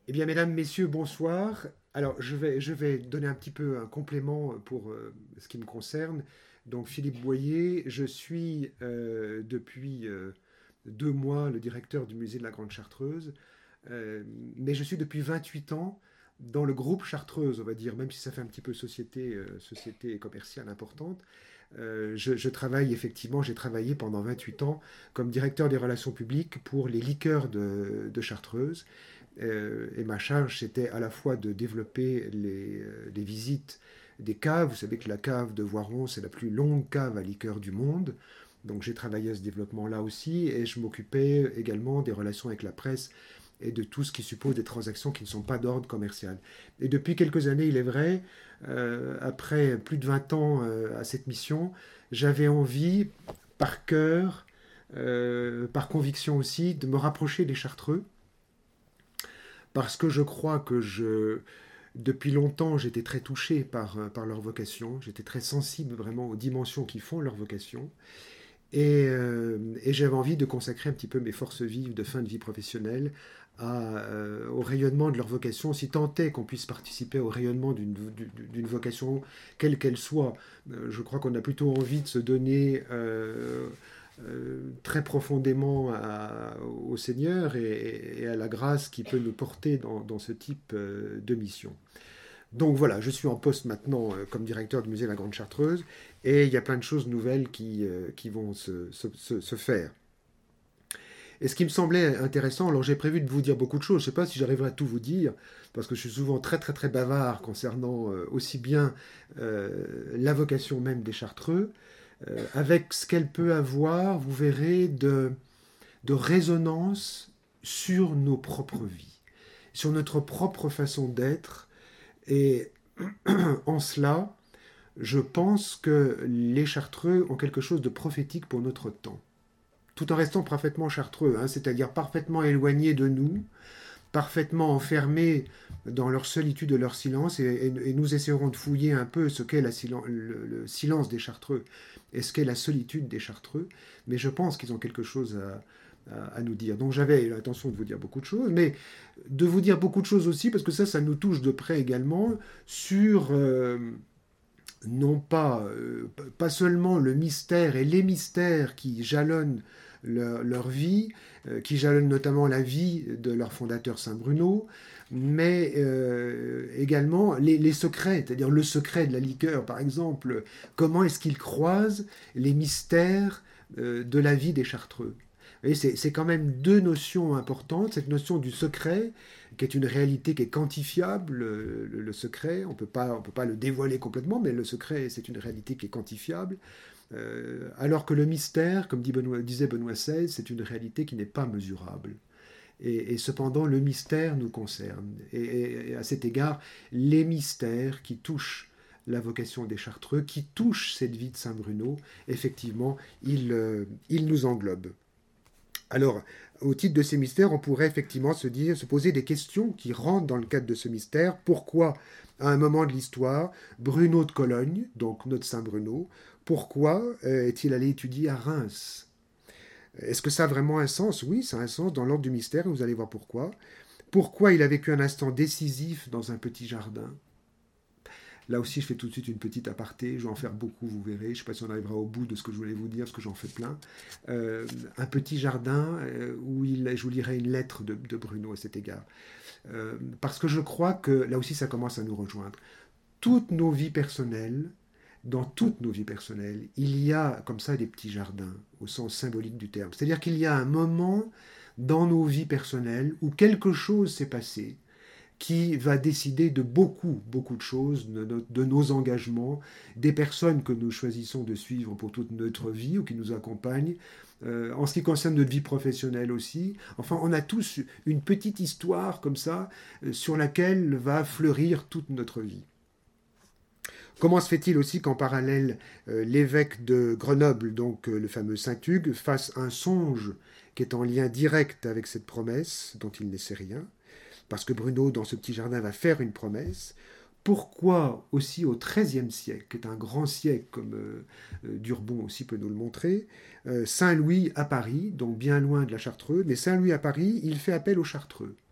Eh bien, mesdames, messieurs, bonsoir. Alors, je vais donner un petit peu un complément pour ce qui me concerne. Donc, Philippe Boyer, je suis depuis 2 mois le directeur du musée de la Grande Chartreuse, mais je suis depuis 28 ans dans le groupe Chartreuse, on va dire, même si ça fait un petit peu société commerciale importante. Je travaille effectivement, j'ai travaillé pendant 28 ans comme directeur des relations publiques pour les liqueurs de Chartreuse. Et ma charge, c'était à la fois de développer les visites des caves. Vous savez que la cave de Voiron, c'est la plus longue cave à liqueur du monde. Donc j'ai travaillé à ce développement-là aussi, et je m'occupais également des relations avec la presse et de tout ce qui suppose des transactions qui ne sont pas d'ordre commercial. Et depuis quelques années, il est vrai, après plus de 20 ans à cette mission, j'avais envie, par cœur, par conviction aussi, de me rapprocher des Chartreux, parce que je crois que depuis longtemps, j'étais très touché par leur vocation, j'étais très sensible vraiment aux dimensions qui font leur vocation, et j'avais envie de consacrer un petit peu mes forces vives de fin de vie professionnelle au rayonnement de leur vocation, si tant est qu'on puisse participer au rayonnement d'une vocation, quelle qu'elle soit. Je crois qu'on a plutôt envie de se donner très profondément au Seigneur et à la grâce qui peut nous porter dans ce type de mission. Donc voilà, je suis en poste maintenant comme directeur du musée de la Grande Chartreuse, et il y a plein de choses nouvelles qui vont se faire. Et ce qui me semblait intéressant, alors j'ai prévu de vous dire beaucoup de choses, je ne sais pas si j'arriverai à tout vous dire, parce que je suis souvent très très très bavard concernant aussi bien la vocation même des Chartreux, avec ce qu'elle peut avoir, vous verrez, de résonance sur nos propres vies, sur notre propre façon d'être. Et en cela, je pense que les Chartreux ont quelque chose de prophétique pour notre temps, tout en restant parfaitement chartreux, hein, c'est-à-dire parfaitement éloignés de nous, parfaitement enfermés dans leur solitude et leur silence, et nous essaierons de fouiller un peu ce qu'est le silence des Chartreux et ce qu'est la solitude des Chartreux, mais je pense qu'ils ont quelque chose à nous dire. Donc j'avais l'intention de vous dire beaucoup de choses, mais de vous dire beaucoup de choses aussi, parce que ça nous touche de près également, sur non pas, pas seulement le mystère et les mystères qui jalonnent leur vie, qui jalonnent notamment la vie de leur fondateur Saint Bruno, mais également les secrets, c'est-à-dire le secret de la liqueur, par exemple. Comment est-ce qu'ils croisent les mystères de la vie des Chartreux? C'est quand même deux notions importantes. Cette notion du secret, qui est une réalité qui est quantifiable, le secret, on peut pas le dévoiler complètement, mais le secret, c'est une réalité qui est quantifiable. Alors que le mystère, comme disait Benoît XVI, c'est une réalité qui n'est pas mesurable. Et cependant, le mystère nous concerne. Et à cet égard, les mystères qui touchent la vocation des Chartreux, qui touchent cette vie de Saint Bruno, effectivement, ils nous englobent. Alors, au titre de ces mystères, on pourrait effectivement se poser des questions qui rentrent dans le cadre de ce mystère. Pourquoi, à un moment de l'histoire, Bruno de Cologne, donc notre Saint Bruno, pourquoi est-il allé étudier à Reims? Est-ce que ça a vraiment un sens? Oui, ça a un sens dans l'ordre du mystère, et vous allez voir pourquoi. Pourquoi il a vécu un instant décisif dans un petit jardin? Là aussi, je fais tout de suite une petite aparté. Je vais en faire beaucoup, vous verrez. Je ne sais pas si on arrivera au bout de ce que je voulais vous dire, parce que j'en fais plein. Un petit jardin où je vous lirai une lettre de Bruno à cet égard. Parce que je crois que là aussi, ça commence à nous rejoindre. Toutes nos vies personnelles, dans toutes nos vies personnelles, il y a comme ça des petits jardins, au sens symbolique du terme. C'est-à-dire qu'il y a un moment dans nos vies personnelles où quelque chose s'est passé qui va décider de beaucoup, beaucoup de choses, de nos engagements, des personnes que nous choisissons de suivre pour toute notre vie ou qui nous accompagnent, en ce qui concerne notre vie professionnelle aussi. Enfin, on a tous une petite histoire comme ça sur laquelle va fleurir toute notre vie. Comment se fait-il aussi qu'en parallèle, l'évêque de Grenoble, donc le fameux Saint-Hugues, fasse un songe qui est en lien direct avec cette promesse dont il ne sait rien, parce que Bruno, dans ce petit jardin, va faire une promesse. Pourquoi aussi au XIIIe siècle, qui est un grand siècle, comme Durbon aussi peut nous le montrer, Saint-Louis à Paris, donc bien loin de la Chartreuse, mais Saint-Louis à Paris, il fait appel aux Chartreux.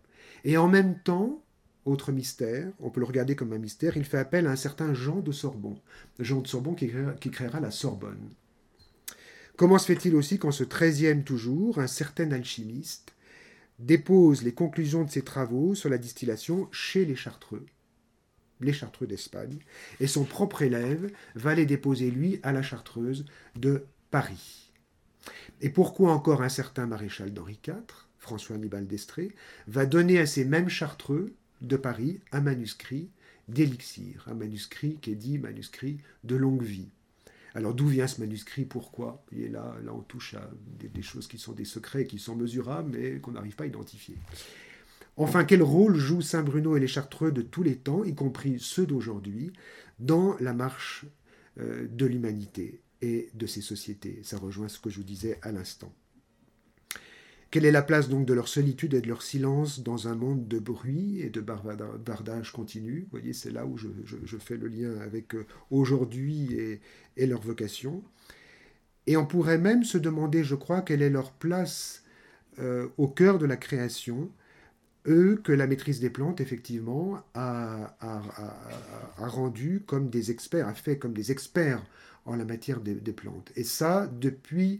Et en même temps, autre mystère, on peut le regarder comme un mystère, il fait appel à un certain Jean de Sorbon. Jean de Sorbon qui créera la Sorbonne. Comment se fait-il aussi qu'en ce XIIIe toujours, un certain alchimiste dépose les conclusions de ses travaux sur la distillation chez les Chartreux d'Espagne, et son propre élève va les déposer, lui, à la Chartreuse de Paris. Et pourquoi encore un certain maréchal d'Henri IV, François Annibal d'Estrées, va donner à ces mêmes Chartreux de Paris un manuscrit d'élixir, un manuscrit qui est dit manuscrit de longue vie. Alors d'où vient ce manuscrit? Pourquoi? Et là on touche à des choses qui sont des secrets, qui sont mesurables, mais qu'on n'arrive pas à identifier. Enfin, quel rôle jouent Saint-Bruno et les Chartreux de tous les temps, y compris ceux d'aujourd'hui, dans la marche de l'humanité et de ces sociétés? Ça rejoint ce que je vous disais à l'instant. Quelle est la place donc de leur solitude et de leur silence dans un monde de bruit et de bavardage continu? Vous voyez, c'est là où je fais le lien avec aujourd'hui et leur vocation. Et on pourrait même se demander, je crois, quelle est leur place au cœur de la création, eux que la maîtrise des plantes, effectivement, a rendu comme des experts, a fait comme des experts en la matière des plantes. Et ça, depuis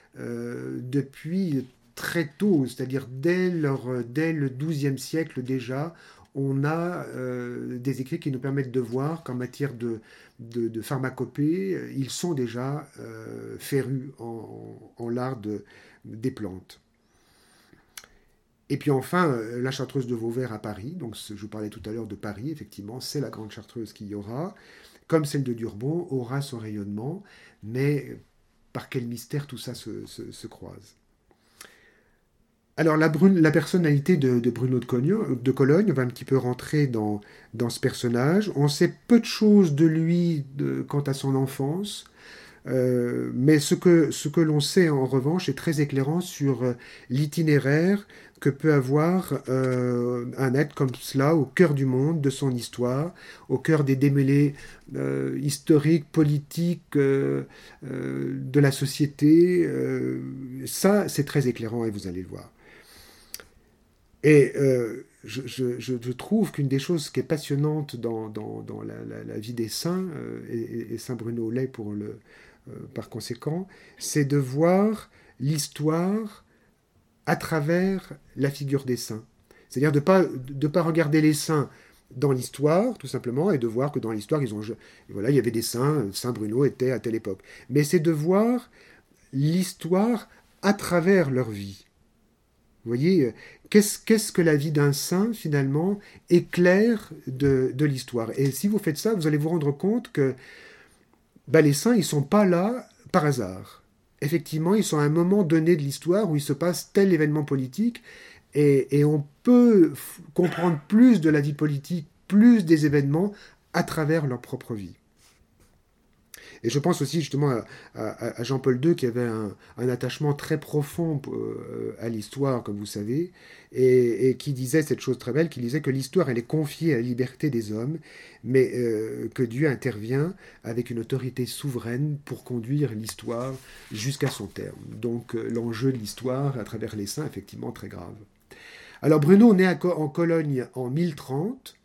très tôt, c'est-à-dire dès le XIIe siècle déjà, on a des écrits qui nous permettent de voir qu'en matière de pharmacopée, ils sont déjà férus en l'art des plantes. Et puis enfin, la Chartreuse de Vauvert à Paris, donc je vous parlais tout à l'heure de Paris, effectivement, c'est la grande Chartreuse qu'il y aura, comme celle de Durbon, aura son rayonnement, mais par quel mystère tout ça se croise. Alors la personnalité de Bruno de Cologne va un petit peu rentrer dans ce personnage. On sait peu de choses de lui quant à son enfance, mais ce que l'on sait en revanche est très éclairant sur l'itinéraire que peut avoir un être comme cela au cœur du monde, de son histoire, au cœur des démêlés historiques, politiques, de la société. Ça, c'est très éclairant et vous allez le voir. Et je trouve qu'une des choses qui est passionnante dans la vie des saints, et Saint Bruno l'est par conséquent, c'est de voir l'histoire à travers la figure des saints. C'est-à-dire de pas regarder les saints dans l'histoire, tout simplement, et de voir que dans l'histoire, voilà, il y avait des saints, Saint Bruno était à telle époque. Mais c'est de voir l'histoire à travers leur vie. Vous voyez, qu'est-ce que la vie d'un saint, finalement, éclaire de l'histoire. Et si vous faites ça, vous allez vous rendre compte que les saints, ils ne sont pas là par hasard. Effectivement, ils sont à un moment donné de l'histoire où il se passe tel événement politique, et on peut comprendre plus de la vie politique, plus des événements, à travers leur propre vie. Et je pense aussi justement à Jean-Paul II qui avait un attachement très profond à l'histoire, comme vous savez, et qui disait cette chose très belle, qui disait que l'histoire, elle est confiée à la liberté des hommes, mais que Dieu intervient avec une autorité souveraine pour conduire l'histoire jusqu'à son terme. Donc l'enjeu de l'histoire à travers les saints, effectivement, très grave. Alors Bruno naît en Cologne en 1030.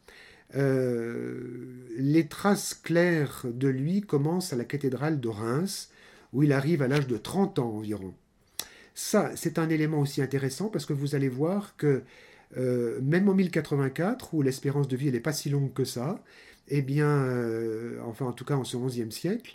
Les traces claires de lui commencent à la cathédrale de Reims, où il arrive à l'âge de 30 ans environ. Ça, c'est un élément aussi intéressant parce que vous allez voir que même en 1084, où l'espérance de vie n'est pas si longue que ça, eh bien, enfin en tout cas en ce XIe siècle,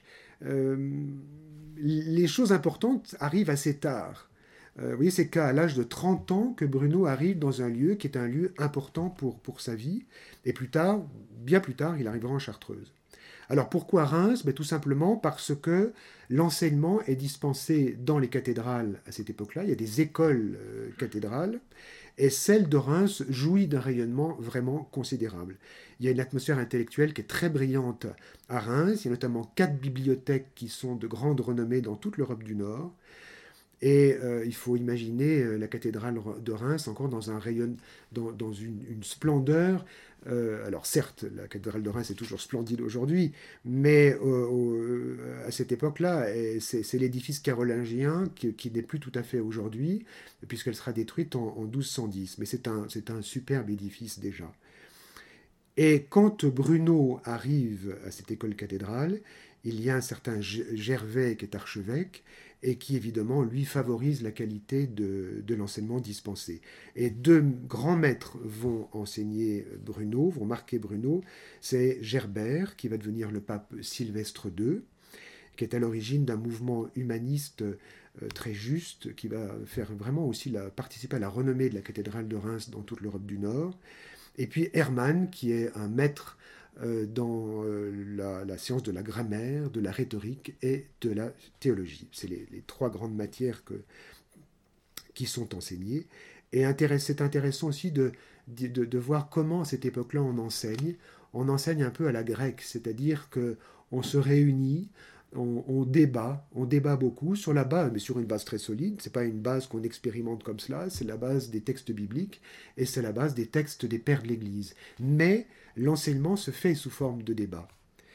les choses importantes arrivent assez tard. Vous voyez, c'est qu'à l'âge de 30 ans que Bruno arrive dans un lieu qui est un lieu important pour sa vie. Et plus tard, bien plus tard, il arrivera en Chartreuse. Alors pourquoi Reims? Tout simplement parce que l'enseignement est dispensé dans les cathédrales à cette époque-là. Il y a des écoles cathédrales. Et celle de Reims jouit d'un rayonnement vraiment considérable. Il y a une atmosphère intellectuelle qui est très brillante à Reims. Il y a notamment 4 bibliothèques qui sont de grande renommée dans toute l'Europe du Nord. Et il faut imaginer la cathédrale de Reims encore dans un rayon, dans une splendeur. Alors certes, la cathédrale de Reims est toujours splendide aujourd'hui, mais à cette époque-là, c'est l'édifice carolingien qui n'est plus tout à fait aujourd'hui, puisqu'elle sera détruite en 1210. Mais c'est un superbe édifice déjà. Et quand Bruno arrive à cette école cathédrale, il y a un certain Gervais qui est archevêque et qui évidemment lui favorise la qualité de l'enseignement dispensé. Et deux grands maîtres vont enseigner Bruno, vont marquer Bruno. C'est Gerbert qui va devenir le pape Sylvestre II, qui est à l'origine d'un mouvement humaniste très juste, qui va faire vraiment aussi participer à la renommée de la cathédrale de Reims dans toute l'Europe du Nord. Et puis Hermann, qui est un maître dans la science de la grammaire, de la rhétorique et de la théologie. C'est les trois grandes matières qui sont enseignées. Et c'est intéressant aussi de voir comment à cette époque-là on enseigne. On enseigne un peu à la grecque, c'est-à-dire qu'on se réunit, on débat beaucoup sur la base, mais sur une base très solide. C'est pas une base qu'on expérimente comme cela, c'est la base des textes bibliques et c'est la base des textes des pères de l'Église. Mais l'enseignement se fait sous forme de débat.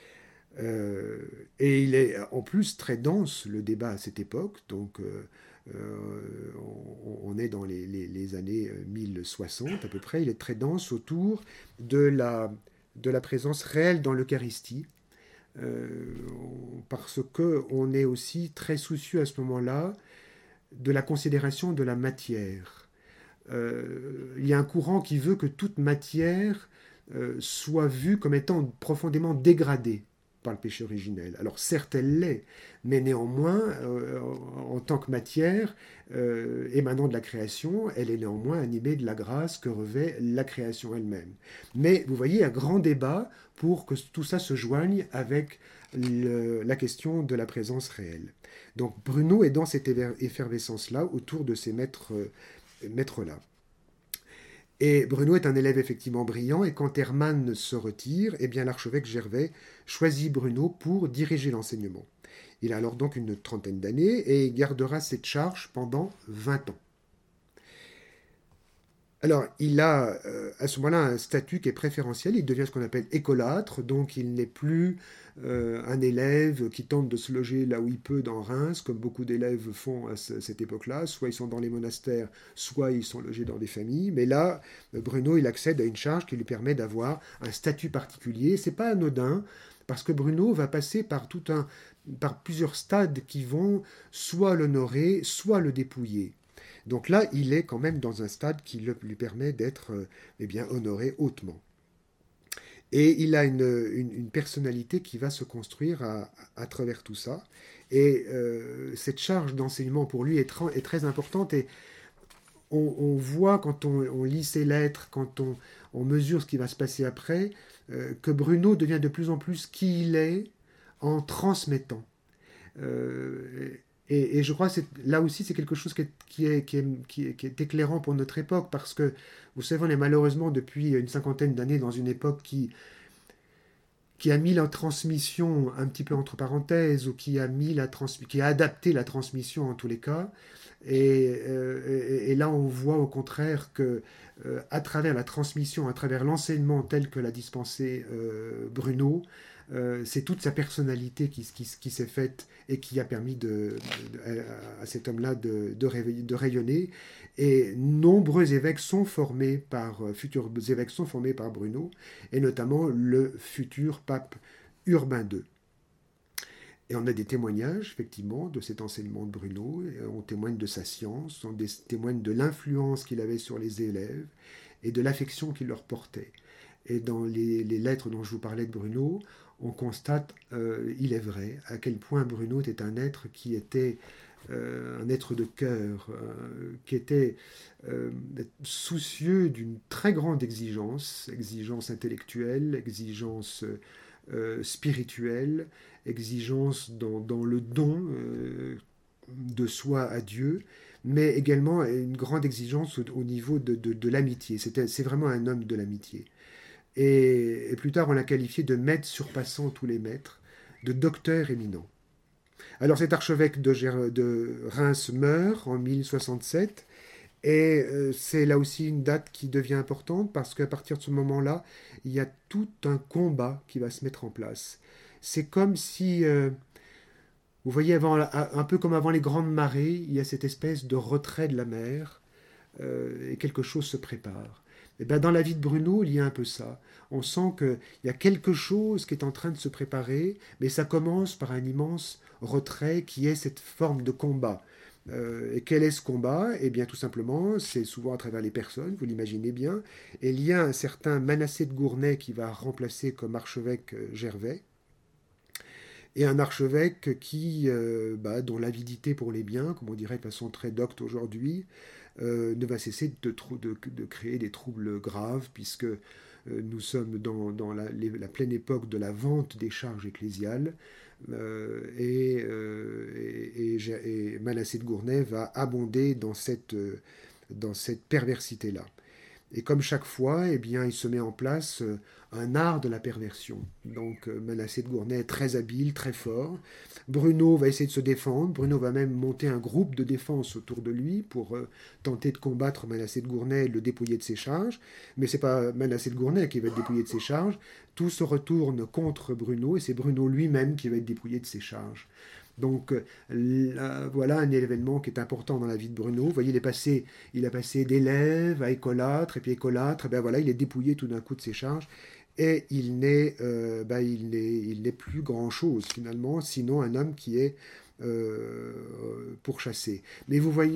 Et il est en plus très dense le débat à cette époque, donc on est dans les années 1060 à peu près. Il est très dense autour de la présence réelle dans l'Eucharistie. Parce qu'on est aussi très soucieux à ce moment-là de la considération de la matière. Il y a un courant qui veut que toute matière soit vue comme étant profondément dégradée par le péché originel. Alors certes, elle l'est, mais néanmoins, en tant que matière émanant de la création, elle est néanmoins animée de la grâce que revêt la création elle-même. Mais vous voyez, un grand débat pour que tout ça se joigne avec la question de la présence réelle. Donc Bruno est dans cette effervescence-là autour de ces maîtres-là. Et Bruno est un élève effectivement brillant, et quand Hermann se retire, eh bien l'archevêque Gervais choisit Bruno pour diriger l'enseignement. Il a alors donc une trentaine d'années et gardera cette charge pendant 20 ans. Alors, il a à ce moment-là un statut qui est préférentiel, il devient ce qu'on appelle écolâtre, donc il n'est plus un élève qui tente de se loger là où il peut dans Reims, comme beaucoup d'élèves font à cette époque-là, soit ils sont dans les monastères, soit ils sont logés dans des familles, mais là, Bruno, il accède à une charge qui lui permet d'avoir un statut particulier, c'est pas anodin, parce que Bruno va passer par plusieurs stades qui vont soit l'honorer, soit le dépouiller. Donc là, il est quand même dans un stade qui lui permet d'être honoré hautement. Et il a une personnalité qui va se construire à travers tout ça. Et cette charge d'enseignement pour lui est très importante. Et on voit quand on lit ses lettres, quand on mesure ce qui va se passer après, que Bruno devient de plus en plus qui il est en transmettant. Et je crois que là aussi, c'est quelque chose qui est éclairant pour notre époque, parce que, vous savez, on est malheureusement depuis une cinquantaine d'années dans une époque qui a mis la transmission un petit peu entre parenthèses, ou qui a adapté la transmission en tous les cas. Et là, on voit au contraire que, à travers la transmission, à travers l'enseignement tel que l'a dispensé Bruno, c'est toute sa personnalité qui s'est faite et qui a permis à cet homme-là de rayonner. Et nombreux évêques sont futurs évêques sont formés par Bruno, et notamment le futur pape Urbain II. Et on a des témoignages, effectivement, de cet enseignement de Bruno. On témoigne de sa science, on témoigne de l'influence qu'il avait sur les élèves et de l'affection qu'il leur portait. Et dans les lettres dont je vous parlais de Bruno, on constate, il est vrai, à quel point Bruno était un être qui était un être de cœur, qui était soucieux d'une très grande exigence intellectuelle, exigence spirituelle, exigence dans le don de soi à Dieu, mais également une grande exigence au niveau de l'amitié. C'est vraiment un homme de l'amitié. Et plus tard, on l'a qualifié de maître surpassant tous les maîtres, de docteur éminent. Alors cet archevêque de Reims meurt en 1067, et c'est là aussi une date qui devient importante parce qu'à partir de ce moment-là, il y a tout un combat qui va se mettre en place. C'est comme si, vous voyez, un peu comme avant les grandes marées, il y a cette espèce de retrait de la mer, et quelque chose se prépare. Et ben dans la vie de Bruno, il y a un peu ça. On sent qu'il y a quelque chose qui est en train de se préparer, mais ça commence par un immense retrait qui est cette forme de combat. Et quel est ce combat? Eh bien, tout simplement, c'est souvent à travers les personnes, vous l'imaginez bien. Et il y a un certain Manassé de Gournay qui va remplacer comme archevêque Gervais, et un archevêque dont l'avidité pour les biens, comme on dirait de façon très docte aujourd'hui, ne va cesser de créer des troubles graves, puisque nous sommes dans la pleine époque de la vente des charges ecclésiales, et Manassé de Gournay va abonder dans cette perversité-là. Et comme chaque fois, eh bien, il se met en place un art de la perversion. Donc Manassé de Gournay est très habile, très fort. Bruno va essayer de se défendre. Bruno va même monter un groupe de défense autour de lui pour tenter de combattre Manassé de Gournay et le dépouiller de ses charges. Mais c'est pas Manassé de Gournay qui va être dépouillé de ses charges. Tout se retourne contre Bruno et c'est Bruno lui-même qui va être dépouillé de ses charges. Donc voilà un événement qui est important dans la vie de Bruno. Vous voyez, il a passé d'élève à écolâtre, et puis écolâtre, et ben voilà, il est dépouillé tout d'un coup de ses charges, et il n'est plus grand-chose finalement, sinon un homme qui est pourchassé. Mais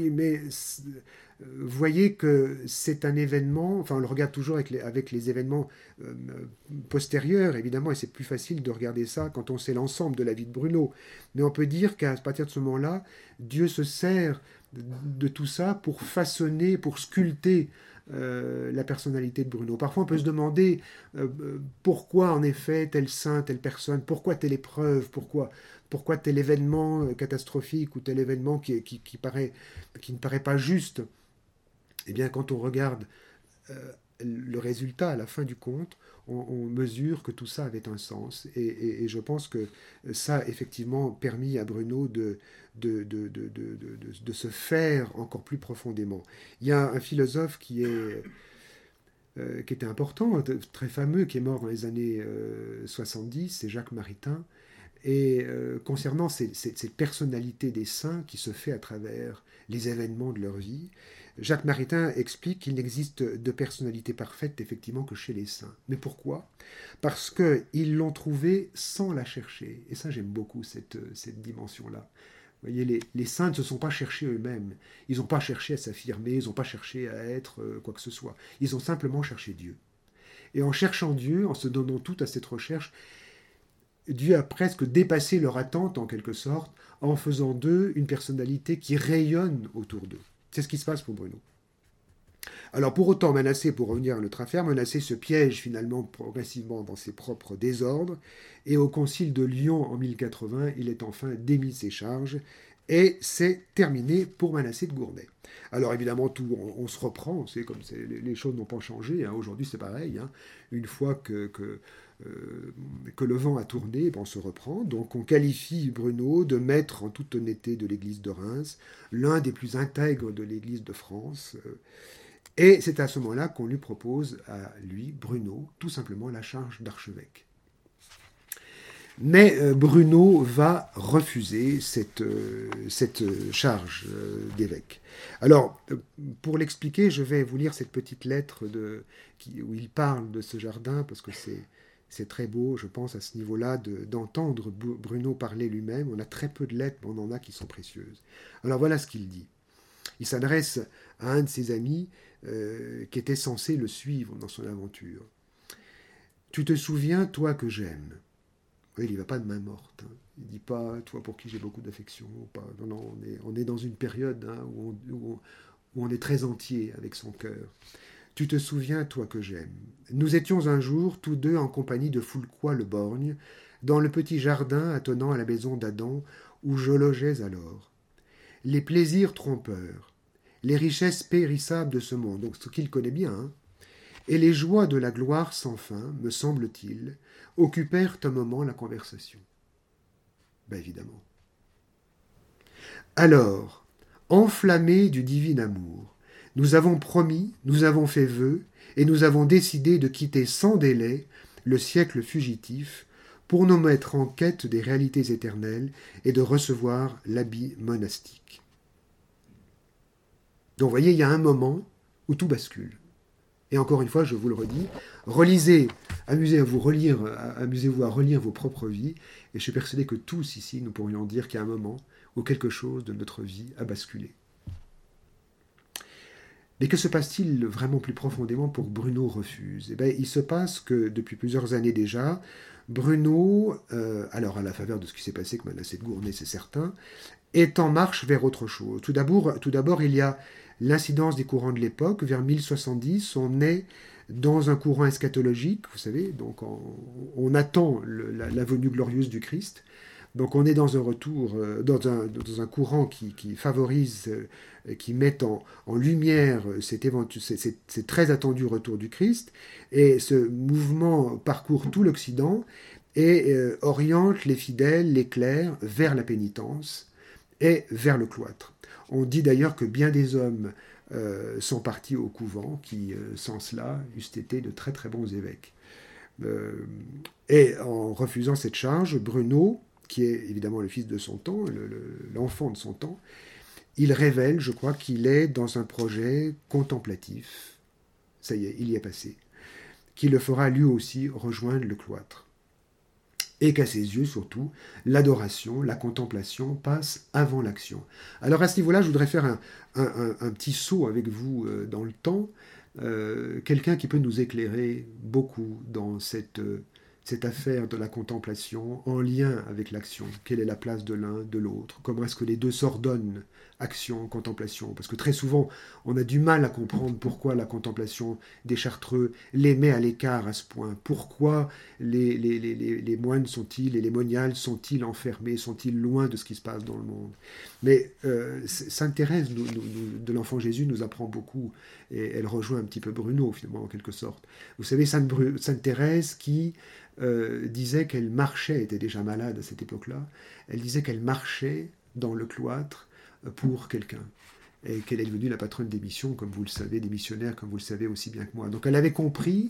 vous voyez que c'est un événement, enfin on le regarde toujours avec les événements postérieurs, évidemment, et c'est plus facile de regarder ça quand on sait l'ensemble de la vie de Bruno. Mais on peut dire qu'à partir de ce moment-là, Dieu se sert de tout ça pour façonner, pour sculpter la personnalité de Bruno. Parfois on peut se demander pourquoi en effet tel saint, telle personne, pourquoi telle épreuve, pourquoi tel événement catastrophique ou tel événement qui ne paraît pas juste. Eh bien, quand on regarde le résultat à la fin du compte, on mesure que tout ça avait un sens. Et je pense que ça a effectivement permis à Bruno de se faire encore plus profondément. Il y a un philosophe qui était important, très fameux, qui est mort dans les années 70, c'est Jacques Maritain. Et concernant cette personnalité des saints qui se fait à travers les événements de leur vie, Jacques Maritain explique qu'il n'existe de personnalité parfaite effectivement que chez les saints. Mais pourquoi? Parce qu'ils l'ont trouvée sans la chercher. Et ça, j'aime beaucoup cette dimension-là. Vous voyez, les saints ne se sont pas cherchés eux-mêmes. Ils n'ont pas cherché à s'affirmer, ils n'ont pas cherché à être quoi que ce soit. Ils ont simplement cherché Dieu. Et en cherchant Dieu, en se donnant tout à cette recherche, Dieu a presque dépassé leur attente en quelque sorte, en faisant d'eux une personnalité qui rayonne autour d'eux. C'est ce qui se passe pour Bruno. Alors pour autant, Manassé, pour revenir à notre affaire, Manassé se piège finalement progressivement dans ses propres désordres, et au concile de Lyon en 1080, il est enfin démis de ses charges, et c'est terminé pour Manassé de Gournay. Alors évidemment, on se reprend, c'est comme les choses n'ont pas changé, hein. Aujourd'hui c'est pareil, hein. Une fois que le vent a tourné, on se reprend. Donc on qualifie Bruno de maître en toute honnêteté de l'église de Reims, l'un des plus intègres de l'église de France. Et c'est à ce moment-là qu'on lui propose à lui, Bruno, tout simplement la charge d'archevêque. Mais Bruno va refuser cette charge d'évêque. Alors, pour l'expliquer, je vais vous lire cette petite lettre où il parle de ce jardin, parce que c'est très beau, je pense, à ce niveau-là, d'entendre Bruno parler lui-même. On a très peu de lettres, mais on en a qui sont précieuses. Alors voilà ce qu'il dit. Il s'adresse à un de ses amis qui était censé le suivre dans son aventure. « Tu te souviens, toi que j'aime ?» Oui, il n'y va pas de main morte. Hein. Il ne dit pas « toi pour qui j'ai beaucoup d'affection ». Non, on est dans une période hein, où on est très entier avec son cœur. « Tu te souviens, toi que j'aime. Nous étions un jour tous deux en compagnie de Foulquois le borgne, dans le petit jardin attenant à la maison d'Adam, où je logeais alors. Les plaisirs trompeurs, les richesses périssables de ce monde, donc ce qu'il connaît bien, hein, et les joies de la gloire sans fin, me semble-t-il, occupèrent un moment la conversation. Ben évidemment. Alors, enflammés du divin amour, nous avons promis, nous avons fait vœu, et nous avons décidé de quitter sans délai le siècle fugitif pour nous mettre en quête des réalités éternelles et de recevoir l'habit monastique. Donc vous voyez, il y a un moment où tout bascule. Et encore une fois, je vous le redis, relisez, amusez-vous à relire vos propres vies, et je suis persuadé que tous ici, nous pourrions dire qu'il y a un moment où quelque chose de notre vie a basculé. Mais que se passe-t-il vraiment plus profondément pour Bruno Refuse ? Eh bien, il se passe que depuis plusieurs années déjà, Bruno, alors à la faveur de ce qui s'est passé avec Manassé de Gournay, c'est certain, est en marche vers autre chose. Tout d'abord, il y a l'incidence des courants de l'époque. Vers 1070, on est dans un courant eschatologique, vous savez, donc on attend la venue glorieuse du Christ. Donc on est dans un retour, dans un courant qui favorise, qui met en lumière cet très attendu retour du Christ. Et ce mouvement parcourt tout l'Occident et oriente les fidèles, les clercs, vers la pénitence et vers le cloître. On dit d'ailleurs que bien des hommes sont partis au couvent qui, sans cela, eussent été de très très bons évêques. Et en refusant cette charge, Bruno, qui est évidemment le fils de son temps, l'enfant de son temps, il révèle, je crois, qu'il est dans un projet contemplatif, ça y est, il y est passé, qui le fera lui aussi rejoindre le cloître. Et qu'à ses yeux, surtout, l'adoration, la contemplation passe avant l'action. Alors à ce niveau-là, je voudrais faire un petit saut avec vous dans le temps, quelqu'un qui peut nous éclairer beaucoup dans cette affaire de la contemplation en lien avec l'action. Quelle est la place de l'un, de l'autre? Comment est-ce que les deux s'ordonnent, action, contemplation? Parce que très souvent, on a du mal à comprendre pourquoi la contemplation des Chartreux les met à l'écart à ce point. Pourquoi les moines sont-ils et les moniales sont-ils enfermés, sont-ils loin de ce qui se passe dans le monde? Mais Sainte Thérèse de l'Enfant Jésus nous apprend beaucoup, et elle rejoint un petit peu Bruno, finalement, en quelque sorte. Vous savez, Sainte Thérèse qui disait qu'elle marchait, était déjà malade à cette époque-là, elle disait qu'elle marchait dans le cloître pour quelqu'un, et qu'elle est devenue la patronne des missions, comme vous le savez, des missionnaires, comme vous le savez aussi bien que moi. Donc elle avait compris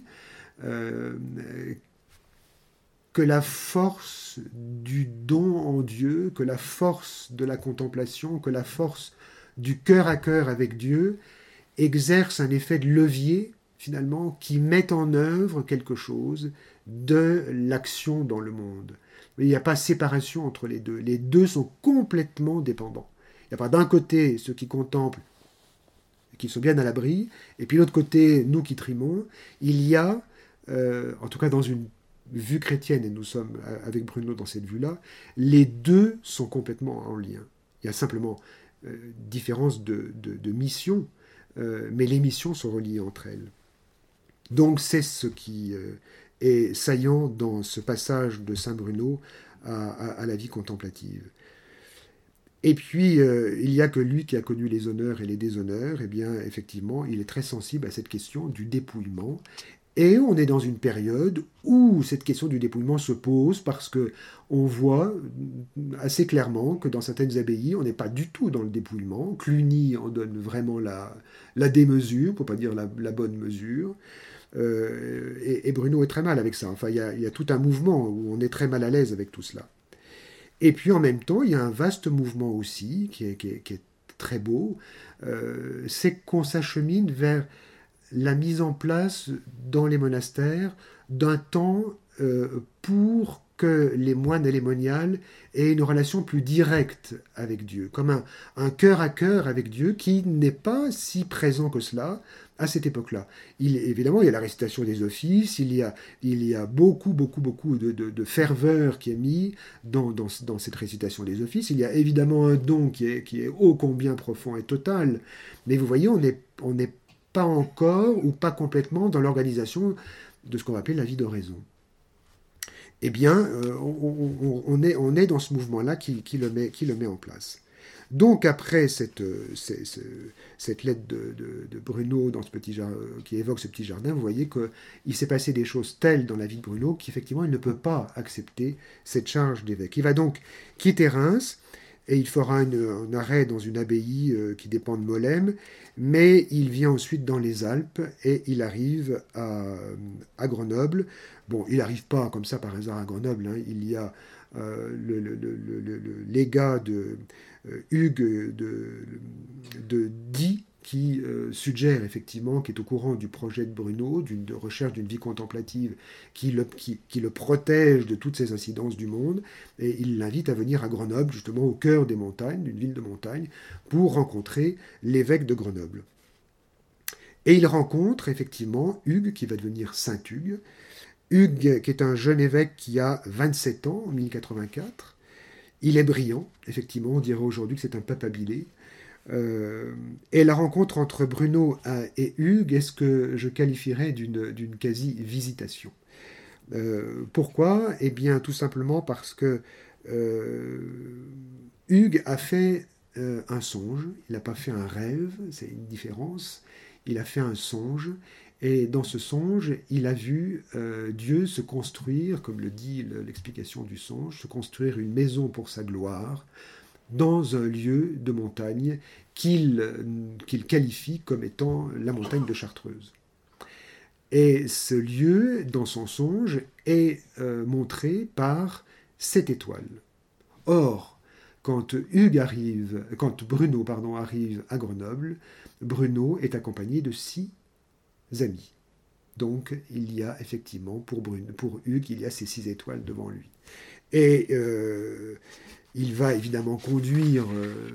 que la force du don en Dieu, que la force de la contemplation, que la force du cœur à cœur avec Dieu exerce un effet de levier, finalement, qui met en œuvre quelque chose de l'action dans le monde. Mais il n'y a pas séparation entre les deux. Les deux sont complètement dépendants. Il n'y a pas d'un côté ceux qui contemplent, qui sont bien à l'abri, et puis l'autre côté, nous qui trimons. Il y a, en tout cas dans une vue chrétienne, et nous sommes avec Bruno dans cette vue-là, les deux sont complètement en lien. Il y a simplement différence de mission, mais les missions sont reliées entre elles. Donc c'est ce qui est saillant dans ce passage de Saint Bruno à la vie contemplative. Et puis, il n'y a que lui qui a connu les honneurs et les déshonneurs, et bien effectivement, il est très sensible à cette question du dépouillement. Et on est dans une période où cette question du dépouillement se pose parce que on voit assez clairement que dans certaines abbayes, on n'est pas du tout dans le dépouillement. Cluny en donne vraiment la démesure, pour ne pas dire la bonne mesure. Et Bruno est très mal avec ça. Enfin, il y a tout un mouvement où on est très mal à l'aise avec tout cela. Et puis en même temps, il y a un vaste mouvement aussi qui est très beau. C'est qu'on s'achemine vers la mise en place dans les monastères d'un temps pour que les moines et les moniales aient une relation plus directe avec Dieu, comme un cœur à cœur avec Dieu qui n'est pas si présent que cela à cette époque-là. Évidemment, il y a la récitation des offices, il y a beaucoup de ferveur qui est mis dans cette récitation des offices. Il y a évidemment un don qui est ô combien profond et total, mais vous voyez, on n'est pas encore ou pas complètement dans l'organisation de ce qu'on va appeler la vie d'oraison. Eh bien, on est dans ce mouvement-là qui le met en place. Donc, après cette lettre de Bruno dans qui évoque ce petit jardin, vous voyez qu'il s'est passé des choses telles dans la vie de Bruno qu'effectivement, il ne peut pas accepter cette charge d'évêque. Il va donc quitter Reims, et il fera un arrêt dans une abbaye qui dépend de Molesme, mais il vient ensuite dans les Alpes et il arrive à Grenoble. Bon, il n'arrive pas comme ça par hasard à Grenoble, hein. Il y a le légat de Hugues de Die qui suggère effectivement, qui est au courant du projet de Bruno, de recherche d'une vie contemplative qui le protège de toutes ces incidences du monde, et il l'invite à venir à Grenoble, justement au cœur des montagnes, d'une ville de montagne, pour rencontrer l'évêque de Grenoble. Et il rencontre effectivement Hugues, qui va devenir Saint Hugues. Hugues, qui est un jeune évêque qui a 27 ans en 1084. Il est brillant, effectivement, on dirait aujourd'hui que c'est un papabilé. Et la rencontre entre Bruno et Hugues est ce que je qualifierais d'une quasi-visitation. Pourquoi ? Eh bien, tout simplement parce que Hugues a fait un songe, il n'a pas fait un rêve, c'est une différence, il a fait un songe, et dans ce songe, il a vu Dieu se construire, comme le dit l'explication du songe, se construire une maison pour sa gloire, dans un lieu de montagne qu'il qualifie comme étant la montagne de Chartreuse. Et ce lieu, dans son songe, est montré par 7 étoiles. Or, quand Bruno arrive à Grenoble, Bruno est accompagné de 6 amis. Donc, il y a effectivement, pour Hugues, il y a ces 6 étoiles devant lui. Et il va évidemment conduire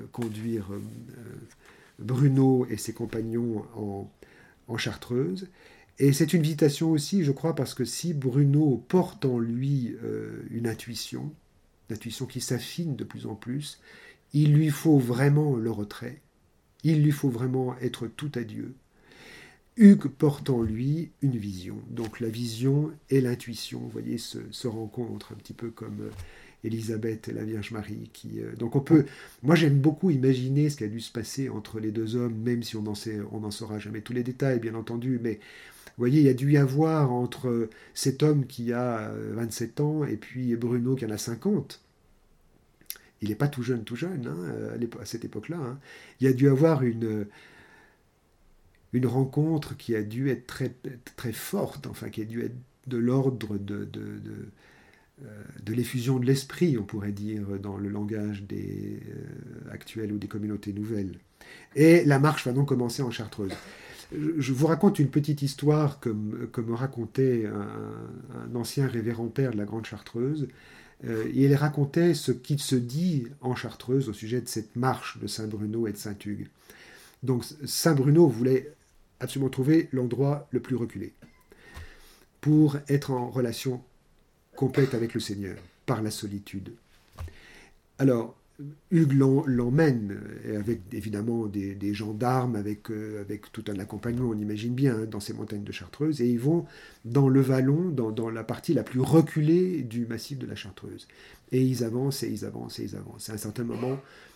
Bruno et ses compagnons en Chartreuse. Et c'est une visitation aussi, je crois, parce que si Bruno porte en lui une intuition qui s'affine de plus en plus, il lui faut vraiment le retrait, il lui faut vraiment être tout à Dieu. Hugues porte en lui une vision. Donc la vision et l'intuition, vous voyez, se rencontrent un petit peu comme Élisabeth et la Vierge Marie. Donc moi j'aime beaucoup imaginer ce qui a dû se passer entre les deux hommes, même si on n'en saura jamais tous les détails, bien entendu, mais vous voyez, il y a dû y avoir entre cet homme qui a 27 ans et puis Bruno qui en a 50. Il n'est pas tout jeune, hein, à cette époque-là. Hein. Il y a dû avoir une rencontre qui a dû être très, très forte, enfin qui a dû être de l'ordre de l'effusion de l'esprit, on pourrait dire, dans le langage actuel ou des communautés nouvelles. Et la marche va donc commencer en Chartreuse. Je vous raconte une petite histoire que me racontait un ancien révérend père de la Grande Chartreuse. Il racontait ce qu'il se dit en Chartreuse au sujet de cette marche de Saint Bruno et de Saint Hugues. Donc Saint Bruno voulait absolument trouver l'endroit le plus reculé pour être en relation complète avec le Seigneur, par la solitude. Alors, Hugues l'emmène, avec évidemment des gendarmes, avec tout un accompagnement, on imagine bien, hein, dans ces montagnes de Chartreuse, et ils vont dans le vallon, dans la partie la plus reculée du massif de la Chartreuse. Et ils avancent, et ils avancent, et ils avancent. À un certain moment,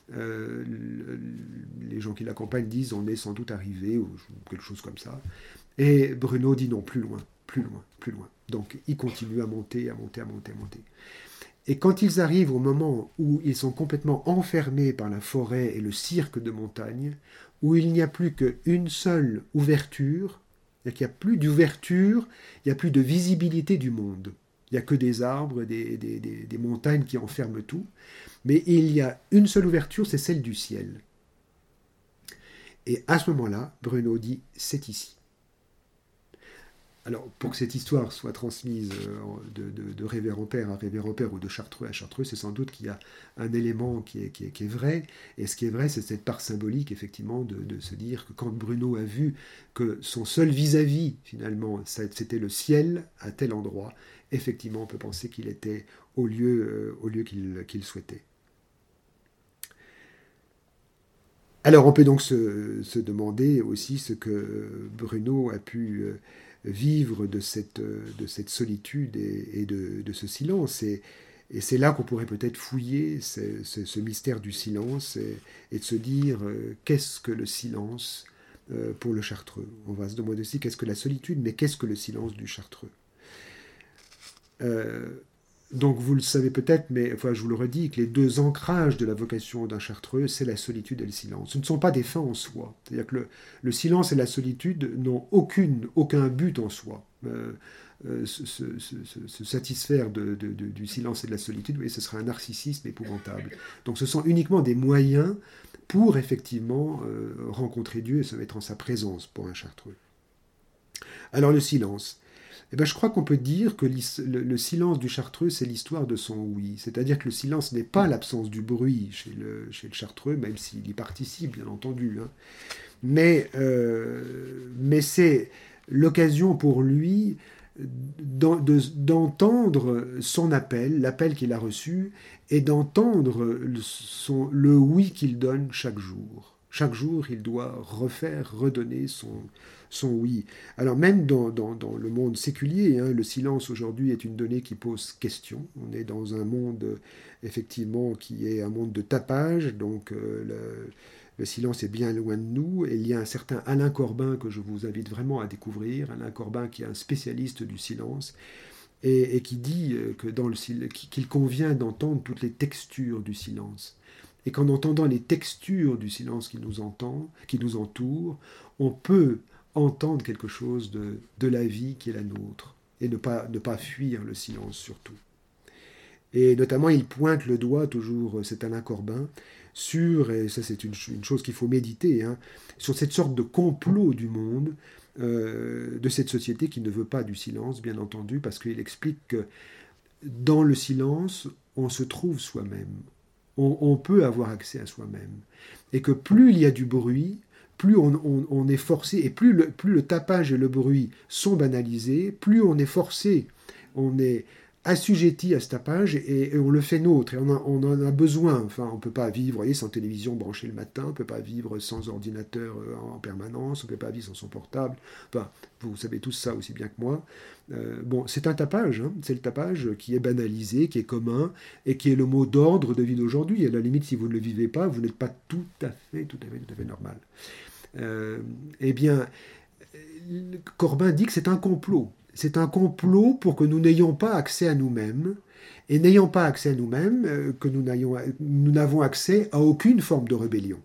les gens qui l'accompagnent disent on est sans doute arrivé, ou quelque chose comme ça. Et Bruno dit non, plus loin, plus loin, plus loin. Donc il continue à monter, à monter, à monter, à monter. Et quand ils arrivent au moment où ils sont complètement enfermés par la forêt et le cirque de montagne, où il n'y a plus qu'une seule ouverture, c'est-à-dire qu'il n'y a plus d'ouverture, il n'y a plus de visibilité du monde. Il n'y a que des arbres, des montagnes qui enferment tout. Mais il y a une seule ouverture, c'est celle du ciel. Et à ce moment-là, Bruno dit, c'est ici. Alors, pour que cette histoire soit transmise de révérend père à révérend père ou de chartreux à chartreux, c'est sans doute qu'il y a un élément qui est vrai. Et ce qui est vrai, c'est cette part symbolique, effectivement, de se dire que quand Bruno a vu que son seul vis-à-vis, finalement, c'était le ciel à tel endroit, effectivement, on peut penser qu'il était au lieu qu'il souhaitait. Alors, on peut donc se demander aussi ce que Bruno a pu vivre de cette solitude et de ce silence. Et c'est là qu'on pourrait peut-être fouiller ce mystère du silence et de se dire qu'est-ce que le silence pour le chartreux. On va se demander aussi qu'est-ce que la solitude, mais qu'est-ce que le silence du chartreux. Donc vous le savez peut-être, mais enfin, je vous le redis, que les deux ancrages de la vocation d'un chartreux, c'est la solitude et le silence. Ce ne sont pas des fins en soi. C'est-à-dire que le silence et la solitude n'ont aucun but en soi. Se satisfaire du silence et de la solitude, ce serait un narcissisme épouvantable. Donc ce sont uniquement des moyens pour effectivement rencontrer Dieu et se mettre en sa présence pour un chartreux. Alors le silence. Eh ben, je crois qu'on peut dire que le silence du chartreux, c'est l'histoire de son oui. C'est-à-dire que le silence n'est pas l'absence du bruit chez le chartreux, même s'il y participe, bien entendu. Hein. Mais c'est l'occasion pour lui d'entendre son appel, l'appel qu'il a reçu, et d'entendre le oui qu'il donne chaque jour. Chaque jour, il doit redonner son oui. Alors même dans le monde séculier, hein, le silence aujourd'hui est une donnée qui pose question. On est dans un monde, effectivement, qui est un monde de tapage, donc le silence est bien loin de nous. Et il y a un certain Alain Corbin que je vous invite vraiment à découvrir, Alain Corbin qui est un spécialiste du silence, et qui dit qu'il convient d'entendre toutes les textures du silence. Et qu'en entendant les textures du silence qui nous entoure, on peut entendre quelque chose de la vie qui est la nôtre, et ne pas fuir le silence surtout. Et notamment, il pointe le doigt, toujours, c'est Alain Corbin, et ça c'est une chose qu'il faut méditer, hein, sur cette sorte de complot du monde, de cette société qui ne veut pas du silence, bien entendu, parce qu'il explique que dans le silence, on se trouve soi-même. On peut avoir accès à soi-même. Et que plus il y a du bruit, plus on est forcé, et plus le tapage et le bruit sont banalisés, plus on est forcé, on est assujetti à ce tapage, et on le fait nôtre, et on en a besoin. Enfin, on ne peut pas vivre, voyez, sans télévision branchée le matin, on ne peut pas vivre sans ordinateur en permanence, on ne peut pas vivre sans son portable. Enfin, vous savez tous ça aussi bien que moi. Bon, c'est un tapage, hein, c'est le tapage qui est banalisé, qui est commun, et qui est le mot d'ordre de vie d'aujourd'hui. À la limite, si vous ne le vivez pas, vous n'êtes pas tout à fait normal. Eh bien, Corbin dit que c'est un complot. C'est un complot pour que nous n'ayons pas accès à nous-mêmes, et n'ayant pas accès à nous-mêmes, que nous n'avons accès à aucune forme de rébellion.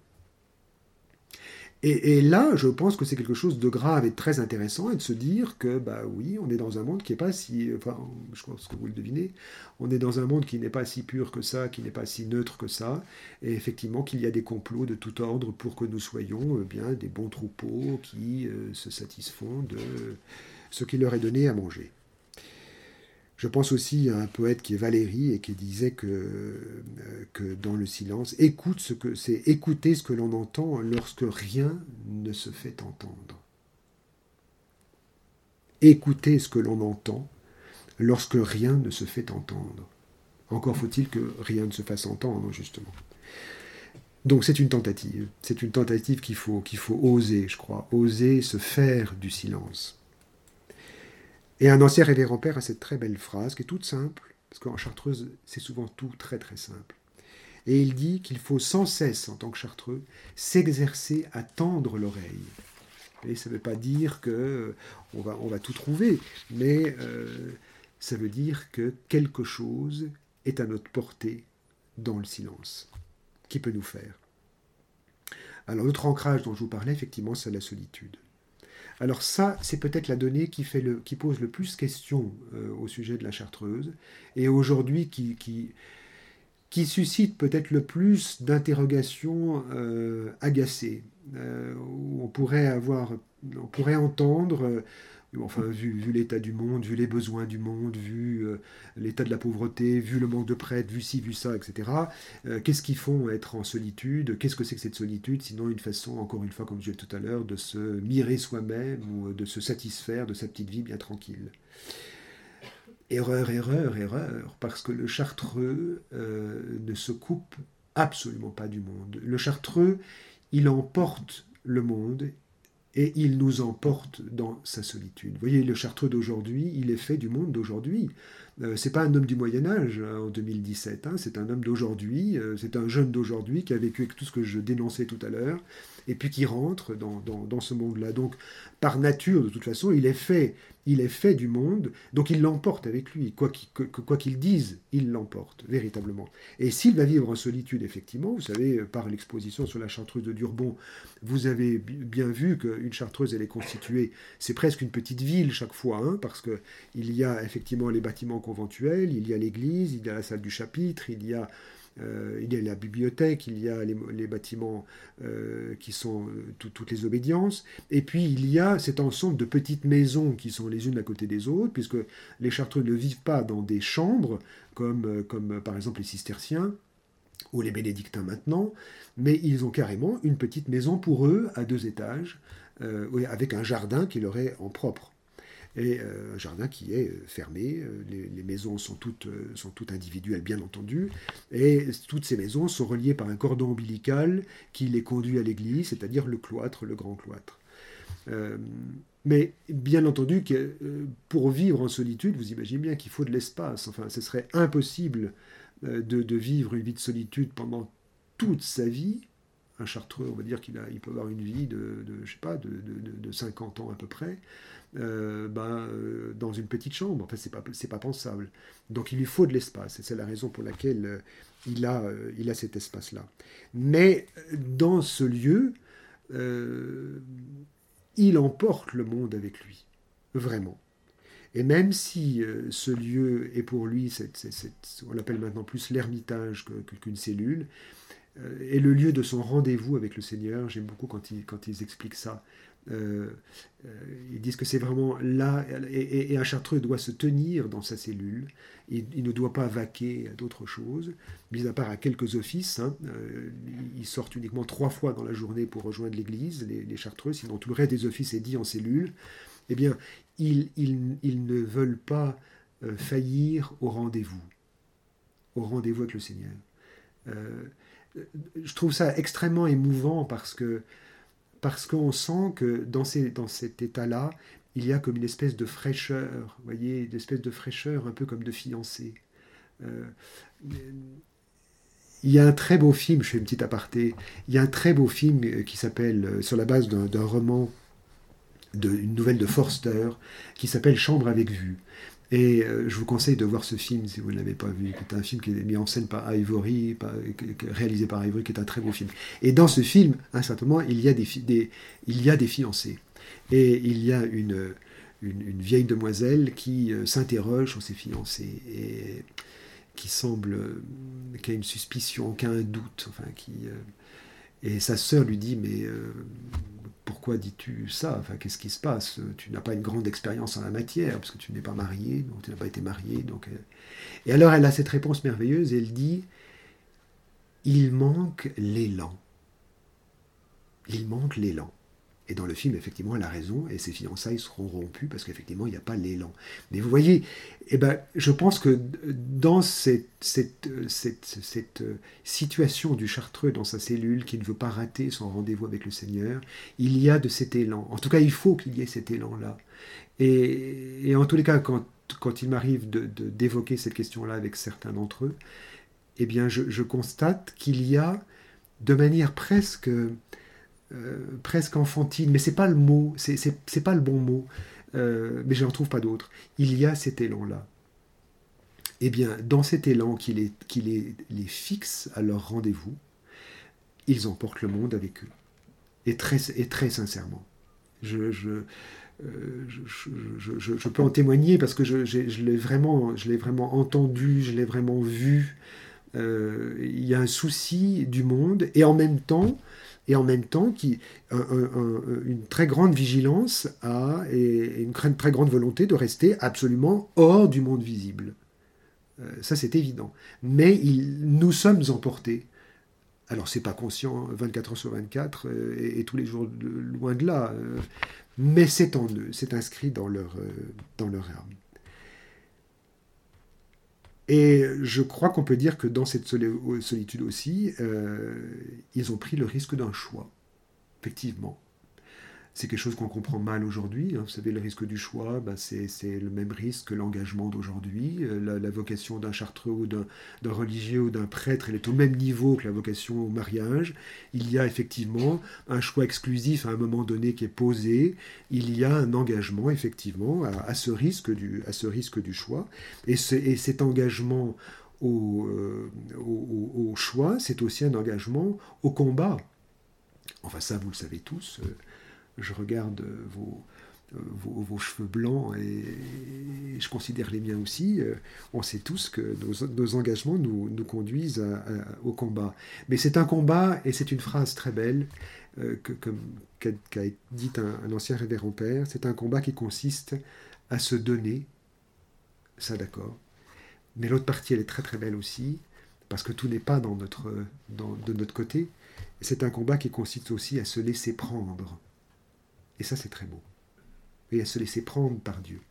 Et là, je pense que c'est quelque chose de grave et de très intéressant, et de se dire que, bah oui, on est dans un monde qui n'est pas si... Enfin, je pense que vous le devinez, on est dans un monde qui n'est pas si pur que ça, qui n'est pas si neutre que ça, et effectivement qu'il y a des complots de tout ordre pour que nous soyons bien des bons troupeaux qui se satisfont de ce qui leur est donné à manger. Je pense aussi à un poète qui est Valéry et qui disait que dans le silence, c'est écouter ce que l'on entend lorsque rien ne se fait entendre. Écouter ce que l'on entend lorsque rien ne se fait entendre. Encore faut-il que rien ne se fasse entendre, justement. Donc c'est une tentative. C'est une tentative qu'il faut oser, je crois. Oser se faire du silence. Et un ancien révérend père a cette très belle phrase, qui est toute simple, parce qu'en chartreuse, c'est souvent tout très très simple. Et il dit qu'il faut sans cesse, en tant que chartreux, s'exercer à tendre l'oreille. Et ça ne veut pas dire qu'on va tout trouver, mais ça veut dire que quelque chose est à notre portée dans le silence, qui peut nous faire. Alors l'autre ancrage dont je vous parlais, effectivement, c'est la solitude. Alors ça, c'est peut-être la donnée qui pose le plus question au sujet de la chartreuse, et aujourd'hui qui suscite peut-être le plus d'interrogations agacées, où on pourrait entendre, enfin vu l'état du monde, vu les besoins du monde, vu l'état de la pauvreté, vu le manque de prêtres, vu ci, vu ça, etc. Qu'est-ce qu'ils font être en solitude? Qu'est-ce que c'est que cette solitude? Sinon une façon, encore une fois, comme je disais tout à l'heure, de se mirer soi-même ou de se satisfaire de sa petite vie bien tranquille. Erreur, parce que le chartreux ne se coupe absolument pas du monde. Le chartreux, il emporte le monde et il nous emporte dans sa solitude. Vous voyez, le chartreux d'aujourd'hui, il est fait du monde d'aujourd'hui. C'est pas un homme du Moyen-Âge en 2017, hein, c'est un homme d'aujourd'hui, c'est un jeune d'aujourd'hui qui a vécu avec tout ce que je dénonçais tout à l'heure, et puis qui rentre dans ce monde-là. Donc, par nature, de toute façon, il est fait du monde, donc il l'emporte avec lui. Quoi qu'il dise, il l'emporte, véritablement. Et s'il va vivre en solitude, effectivement, vous savez, par l'exposition sur la chartreuse de Durbon, vous avez bien vu qu'une chartreuse, elle est constituée, c'est presque une petite ville chaque fois, hein, parce qu'il y a effectivement les bâtiments conventuels, il y a l'église, il y a la salle du chapitre, il y a la bibliothèque, il y a les bâtiments qui sont toutes les obédiences, et puis il y a cet ensemble de petites maisons qui sont les unes à côté des autres, puisque les chartreux ne vivent pas dans des chambres, comme par exemple les cisterciens, ou les bénédictins maintenant, mais ils ont carrément une petite maison pour eux, à 2 étages, avec un jardin qui leur est en propre. Et un jardin qui est fermé, les maisons sont toutes individuelles bien entendu, et toutes ces maisons sont reliées par un cordon ombilical qui les conduit à l'église, c'est-à-dire le cloître, le grand cloître. Mais bien entendu, pour vivre en solitude, vous imaginez bien qu'il faut de l'espace, enfin ce serait impossible de vivre une vie de solitude pendant toute sa vie. Un chartreux, on va dire qu'il peut avoir une vie je sais pas, de 50 ans à peu près, dans une petite chambre. Enfin, c'est pas pensable. Donc il lui faut de l'espace, et c'est la raison pour laquelle il a cet espace-là. Mais dans ce lieu, il emporte le monde avec lui, vraiment. Et même si ce lieu est pour lui, on l'appelle maintenant plus l'ermitage qu'une cellule, est le lieu de son rendez-vous avec le Seigneur. J'aime beaucoup quand ils expliquent ça. Ils disent que c'est vraiment là, et un chartreux doit se tenir dans sa cellule. Il ne doit pas vaquer à d'autres choses, mis à part à quelques offices. Hein. Ils sortent uniquement 3 fois dans la journée pour rejoindre l'église, les chartreux, sinon tout le reste des offices est dit en cellule. Eh bien, ils ne veulent pas faillir au rendez-vous avec le Seigneur. Je trouve ça extrêmement émouvant parce qu'on sent que dans cet état-là, il y a comme une espèce de fraîcheur, vous voyez, une espèce de fraîcheur un peu comme de fiancé. Il y a un très beau film, je fais une petite aparté, il y a un très beau film qui s'appelle, sur la base d'un roman, une nouvelle de Forster, qui s'appelle Chambre avec vue. Et je vous conseille de voir ce film si vous ne l'avez pas vu, qui est un film qui est mis en scène par Ivory, réalisé par Ivory, qui est un très beau film. Et dans ce film, à un certain moment, il y a des fiancés. Et il y a une vieille demoiselle qui s'interroge sur ses fiancés, et qui a une suspicion, qui a un doute, enfin, et sa sœur lui dit, mais pourquoi dis-tu ça? Enfin, qu'est-ce qui se passe? Tu n'as pas une grande expérience en la matière, parce que tu n'es pas marié, donc tu n'as pas été marié. Et alors elle a cette réponse merveilleuse, et elle dit, il manque l'élan. Il manque l'élan. Et dans le film, effectivement, elle a raison, et ses fiançailles seront rompues, parce qu'effectivement, il n'y a pas l'élan. Mais vous voyez, je pense que dans cette situation du chartreux dans sa cellule, qui ne veut pas rater son rendez-vous avec le Seigneur, il y a de cet élan. En tout cas, il faut qu'il y ait cet élan-là. Et en tous les cas, quand il m'arrive d'évoquer cette question-là avec certains d'entre eux, eh bien, je constate qu'il y a, de manière presque enfantine, mais c'est pas le mot, c'est pas le bon mot, mais je n'en trouve pas d'autre. Il y a cet élan-là. Eh bien, dans cet élan qui les fixe à leur rendez-vous, ils emportent le monde avec eux, et très sincèrement. Je peux en témoigner parce que je l'ai vraiment entendu, je l'ai vraiment vu. Il y a un souci du monde, et en même temps une très grande vigilance et une très grande volonté de rester absolument hors du monde visible. Ça, c'est évident. Mais nous sommes emportés. Alors, c'est pas conscient, 24 heures sur 24, et tous les jours, loin de là, mais c'est en eux, c'est inscrit dans leur âme. Et je crois qu'on peut dire que dans cette solitude aussi, ils ont pris le risque d'un choix, effectivement. C'est quelque chose qu'on comprend mal aujourd'hui. Vous savez, le risque du choix, c'est le même risque que l'engagement d'aujourd'hui. La vocation d'un chartreux ou d'un religieux ou d'un prêtre, elle est au même niveau que la vocation au mariage. Il y a effectivement un choix exclusif à un moment donné qui est posé. Il y a un engagement, effectivement, à ce risque du choix. Et cet engagement au choix, c'est aussi un engagement au combat. Enfin, ça, vous le savez tous. Je regarde vos cheveux blancs et je considère les miens aussi. On sait tous que nos engagements nous conduisent au combat. Mais c'est un combat, et c'est une phrase très belle qu'a dit un ancien révérend père, c'est un combat qui consiste à se donner, ça d'accord. Mais l'autre partie, elle est très très belle aussi, parce que tout n'est pas de notre côté. C'est un combat qui consiste aussi à se laisser prendre. Et ça, c'est très beau. Et à se laisser prendre par Dieu.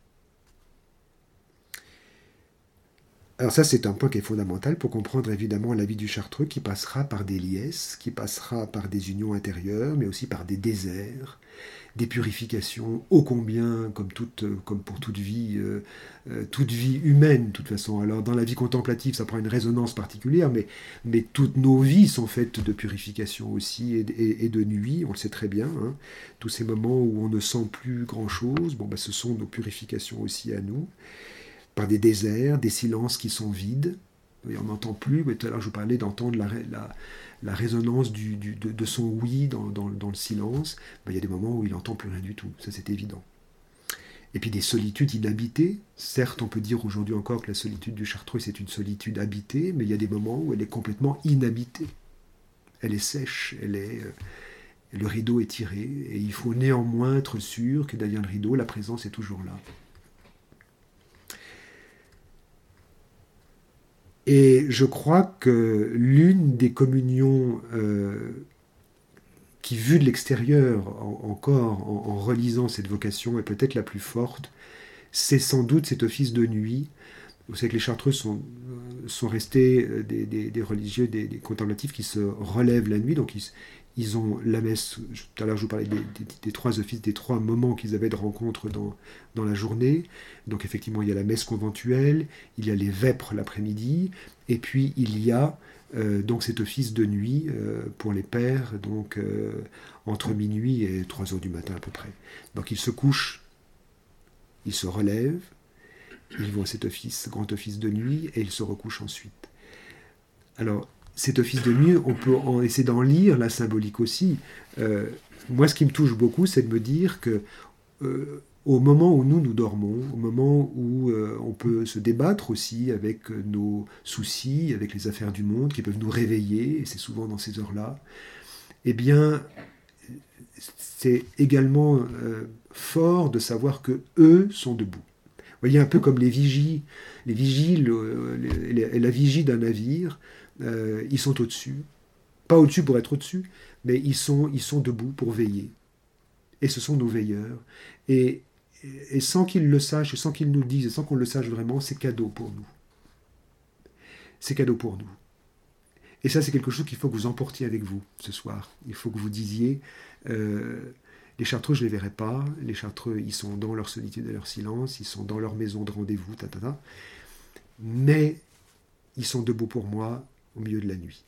Alors ça, c'est un point qui est fondamental pour comprendre évidemment la vie du chartreux, qui passera par des liesses, qui passera par des unions intérieures, mais aussi par des déserts, des purifications ô combien, comme pour toute vie humaine, de toute façon. Alors dans la vie contemplative, ça prend une résonance particulière, mais toutes nos vies sont faites de purification aussi et de nuit, on le sait très bien. Hein. Tous ces moments où on ne sent plus grand-chose, ce sont nos purifications aussi à nous, par des déserts, des silences qui sont vides. Et on n'entend plus, mais tout à l'heure je vous parlais d'entendre la résonance de son oui dans le silence. Il y a des moments où il n'entend plus rien du tout, ça c'est évident. Et puis des solitudes inhabitées. Certes, on peut dire aujourd'hui encore que la solitude du chartreux, c'est une solitude habitée, mais il y a des moments où elle est complètement inhabitée. Elle est sèche, le rideau est tiré, et il faut néanmoins être sûr que derrière le rideau, la présence est toujours là. Et je crois que l'une des communions qui, vue de l'extérieur, en relisant cette vocation, est peut-être la plus forte, c'est sans doute cet office de nuit. Vous savez que les chartreux sont restés des religieux, des contemplatifs qui se relèvent la nuit, donc ils ont la messe. Tout à l'heure, je vous parlais des trois offices, des trois moments qu'ils avaient de rencontre dans la journée. Donc effectivement, il y a la messe conventuelle, il y a les vêpres l'après-midi, et puis il y a donc cet office de nuit pour les pères, donc entre minuit et 3 heures du matin à peu près. Donc ils se couchent, ils se relèvent, ils vont à cet grand office de nuit, et ils se recouchent ensuite. Alors, cet office de nuit, on peut essayer d'en lire la symbolique aussi. Moi, ce qui me touche beaucoup, c'est de me dire que au moment où nous dormons, au moment où on peut se débattre aussi avec nos soucis, avec les affaires du monde qui peuvent nous réveiller, et c'est souvent dans ces heures-là, eh bien, c'est également fort de savoir que eux sont debout. Vous voyez, un peu comme les vigiles, la vigie d'un navire, ils sont au-dessus. Pas au-dessus pour être au-dessus, mais ils sont debout pour veiller. Et ce sont nos veilleurs. Et sans qu'ils le sachent, et sans qu'ils nous le disent, et sans qu'on le sache vraiment, c'est cadeau pour nous. C'est cadeau pour nous. Et ça, c'est quelque chose qu'il faut que vous emportiez avec vous ce soir. Il faut que vous disiez... les chartreux, je ne les verrai pas. Les chartreux, ils sont dans leur solitude et leur silence. Ils sont dans leur maison de rendez-vous, mais ils sont debout pour moi au milieu de la nuit.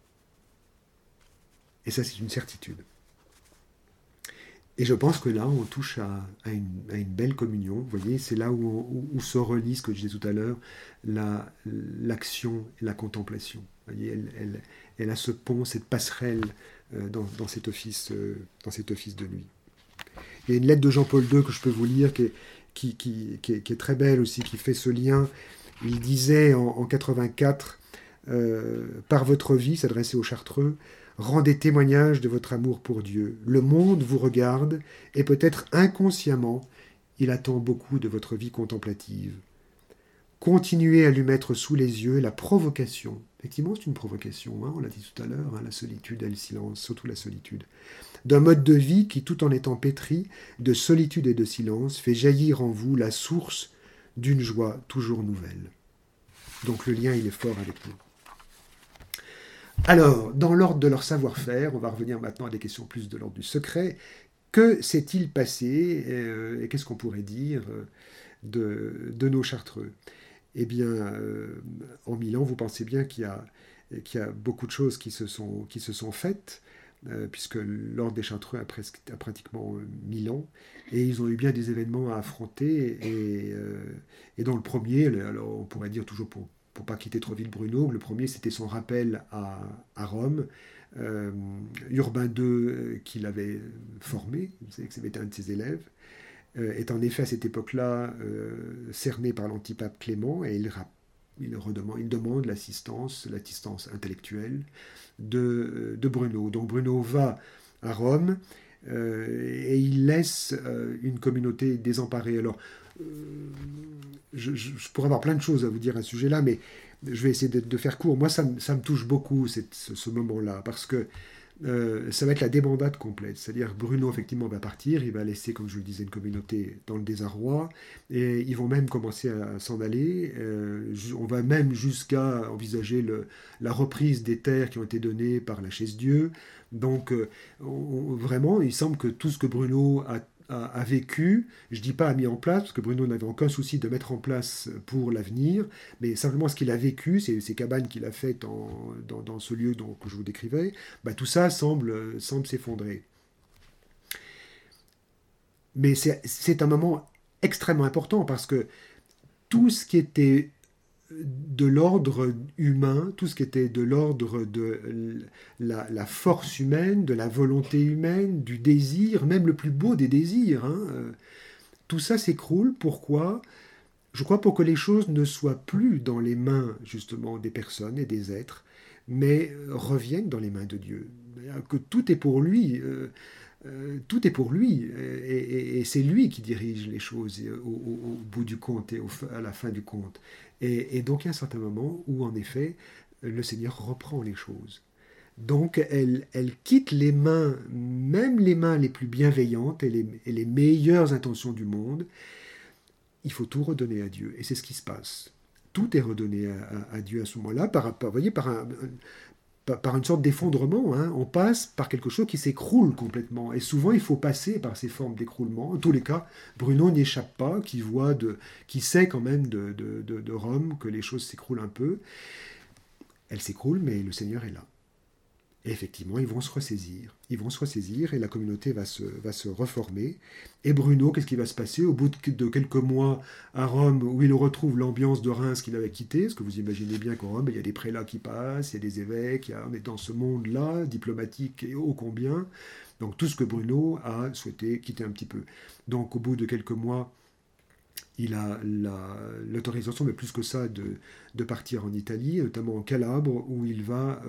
Et ça, c'est une certitude. Et je pense que là, on touche à une belle communion. Vous voyez, c'est là où se relie ce que je disais tout à l'heure, l'action et la contemplation. Vous voyez, elle a ce pont, cette passerelle dans cet office de nuit. Il y a une lettre de Jean-Paul II que je peux vous lire qui est très belle aussi, qui fait ce lien. Il disait en 84, par votre vie, s'adressait aux chartreux, rendez témoignage de votre amour pour Dieu. Le monde vous regarde et peut-être inconsciemment, il attend beaucoup de votre vie contemplative. Continuez à lui mettre sous les yeux la provocation. Effectivement, c'est une provocation, on l'a dit tout à l'heure, la solitude et le silence, surtout la solitude. D'un mode de vie qui, tout en étant pétri de solitude et de silence, fait jaillir en vous la source d'une joie toujours nouvelle. Donc le lien, il est fort avec nous. Alors, dans l'ordre de leur savoir-faire, on va revenir maintenant à des questions plus de l'ordre du secret. Que s'est-il passé et qu'est-ce qu'on pourrait dire de nos chartreux? Eh bien, en Milan, vous pensez bien qu'il y a beaucoup de choses qui se sont faites, puisque l'ordre des chartreux a pratiquement 1000 ans, et ils ont eu bien des événements à affronter, et dans le premier, alors on pourrait dire toujours pour pas quitter trop vite Bruno, le premier c'était son rappel à Rome. Euh, Urbain II, qui l'avait formé, vous savez que c'était un de ses élèves, est en effet à cette époque-là cerné par l'antipape Clément, et il demande l'assistance intellectuelle de Bruno. Donc Bruno va à Rome et il laisse une communauté désemparée. Alors, euh, je pourrais avoir plein de choses à vous dire à ce sujet-là, mais je vais essayer de faire court. Moi, ça me touche beaucoup ce moment-là, parce que ça va être la débandade complète. C'est-à-dire Bruno, effectivement, va partir, il va laisser, comme je vous le disais, une communauté dans le désarroi, et ils vont même commencer à s'en aller. On va même jusqu'à envisager la reprise des terres qui ont été données par la Chaise-Dieu. Donc, vraiment, il semble que tout ce que Bruno a vécu, je ne dis pas a mis en place, parce que Bruno n'avait aucun souci de mettre en place pour l'avenir, mais simplement ce qu'il a vécu, ces cabanes qu'il a faites dans ce lieu que je vous décrivais, bah, tout ça semble s'effondrer. Mais c'est un moment extrêmement important, parce que tout ce qui était de l'ordre humain, tout ce qui était de l'ordre de la force humaine, de la volonté humaine, du désir, même le plus beau des désirs, hein, tout ça s'écroule. Pourquoi? Je crois pour que les choses ne soient plus dans les mains justement des personnes et des êtres, mais reviennent dans les mains de Dieu. Que tout est pour lui. Tout est pour lui, et c'est lui qui dirige les choses au bout du compte et à la fin du compte. Et donc il y a un certain moment où en effet le Seigneur reprend les choses. Donc elle quitte les mains, même les mains les plus bienveillantes et les meilleures intentions du monde. Il faut tout redonner à Dieu, et c'est ce qui se passe. Tout est redonné à Dieu à ce moment-là, vous voyez, par une sorte d'effondrement. Hein. On passe par quelque chose qui s'écroule complètement. Et souvent, il faut passer par ces formes d'écroulement. En tous les cas, Bruno n'échappe pas, qui sait quand même de Rome que les choses s'écroulent un peu. Elles s'écroulent, mais le Seigneur est là. Et effectivement, ils vont se ressaisir. Ils vont se ressaisir et la communauté va se reformer. Et Bruno, qu'est-ce qui va se passer au bout de quelques mois à Rome, où il retrouve l'ambiance de Reims qu'il avait quitté? Parce que vous imaginez bien qu'en Rome, il y a des prélats qui passent, il y a des évêques, on est dans ce monde-là, diplomatique et ô combien. Donc tout ce que Bruno a souhaité quitter un petit peu. Donc au bout de quelques mois, il a l'autorisation, mais plus que ça, de partir en Italie, notamment en Calabre, où il va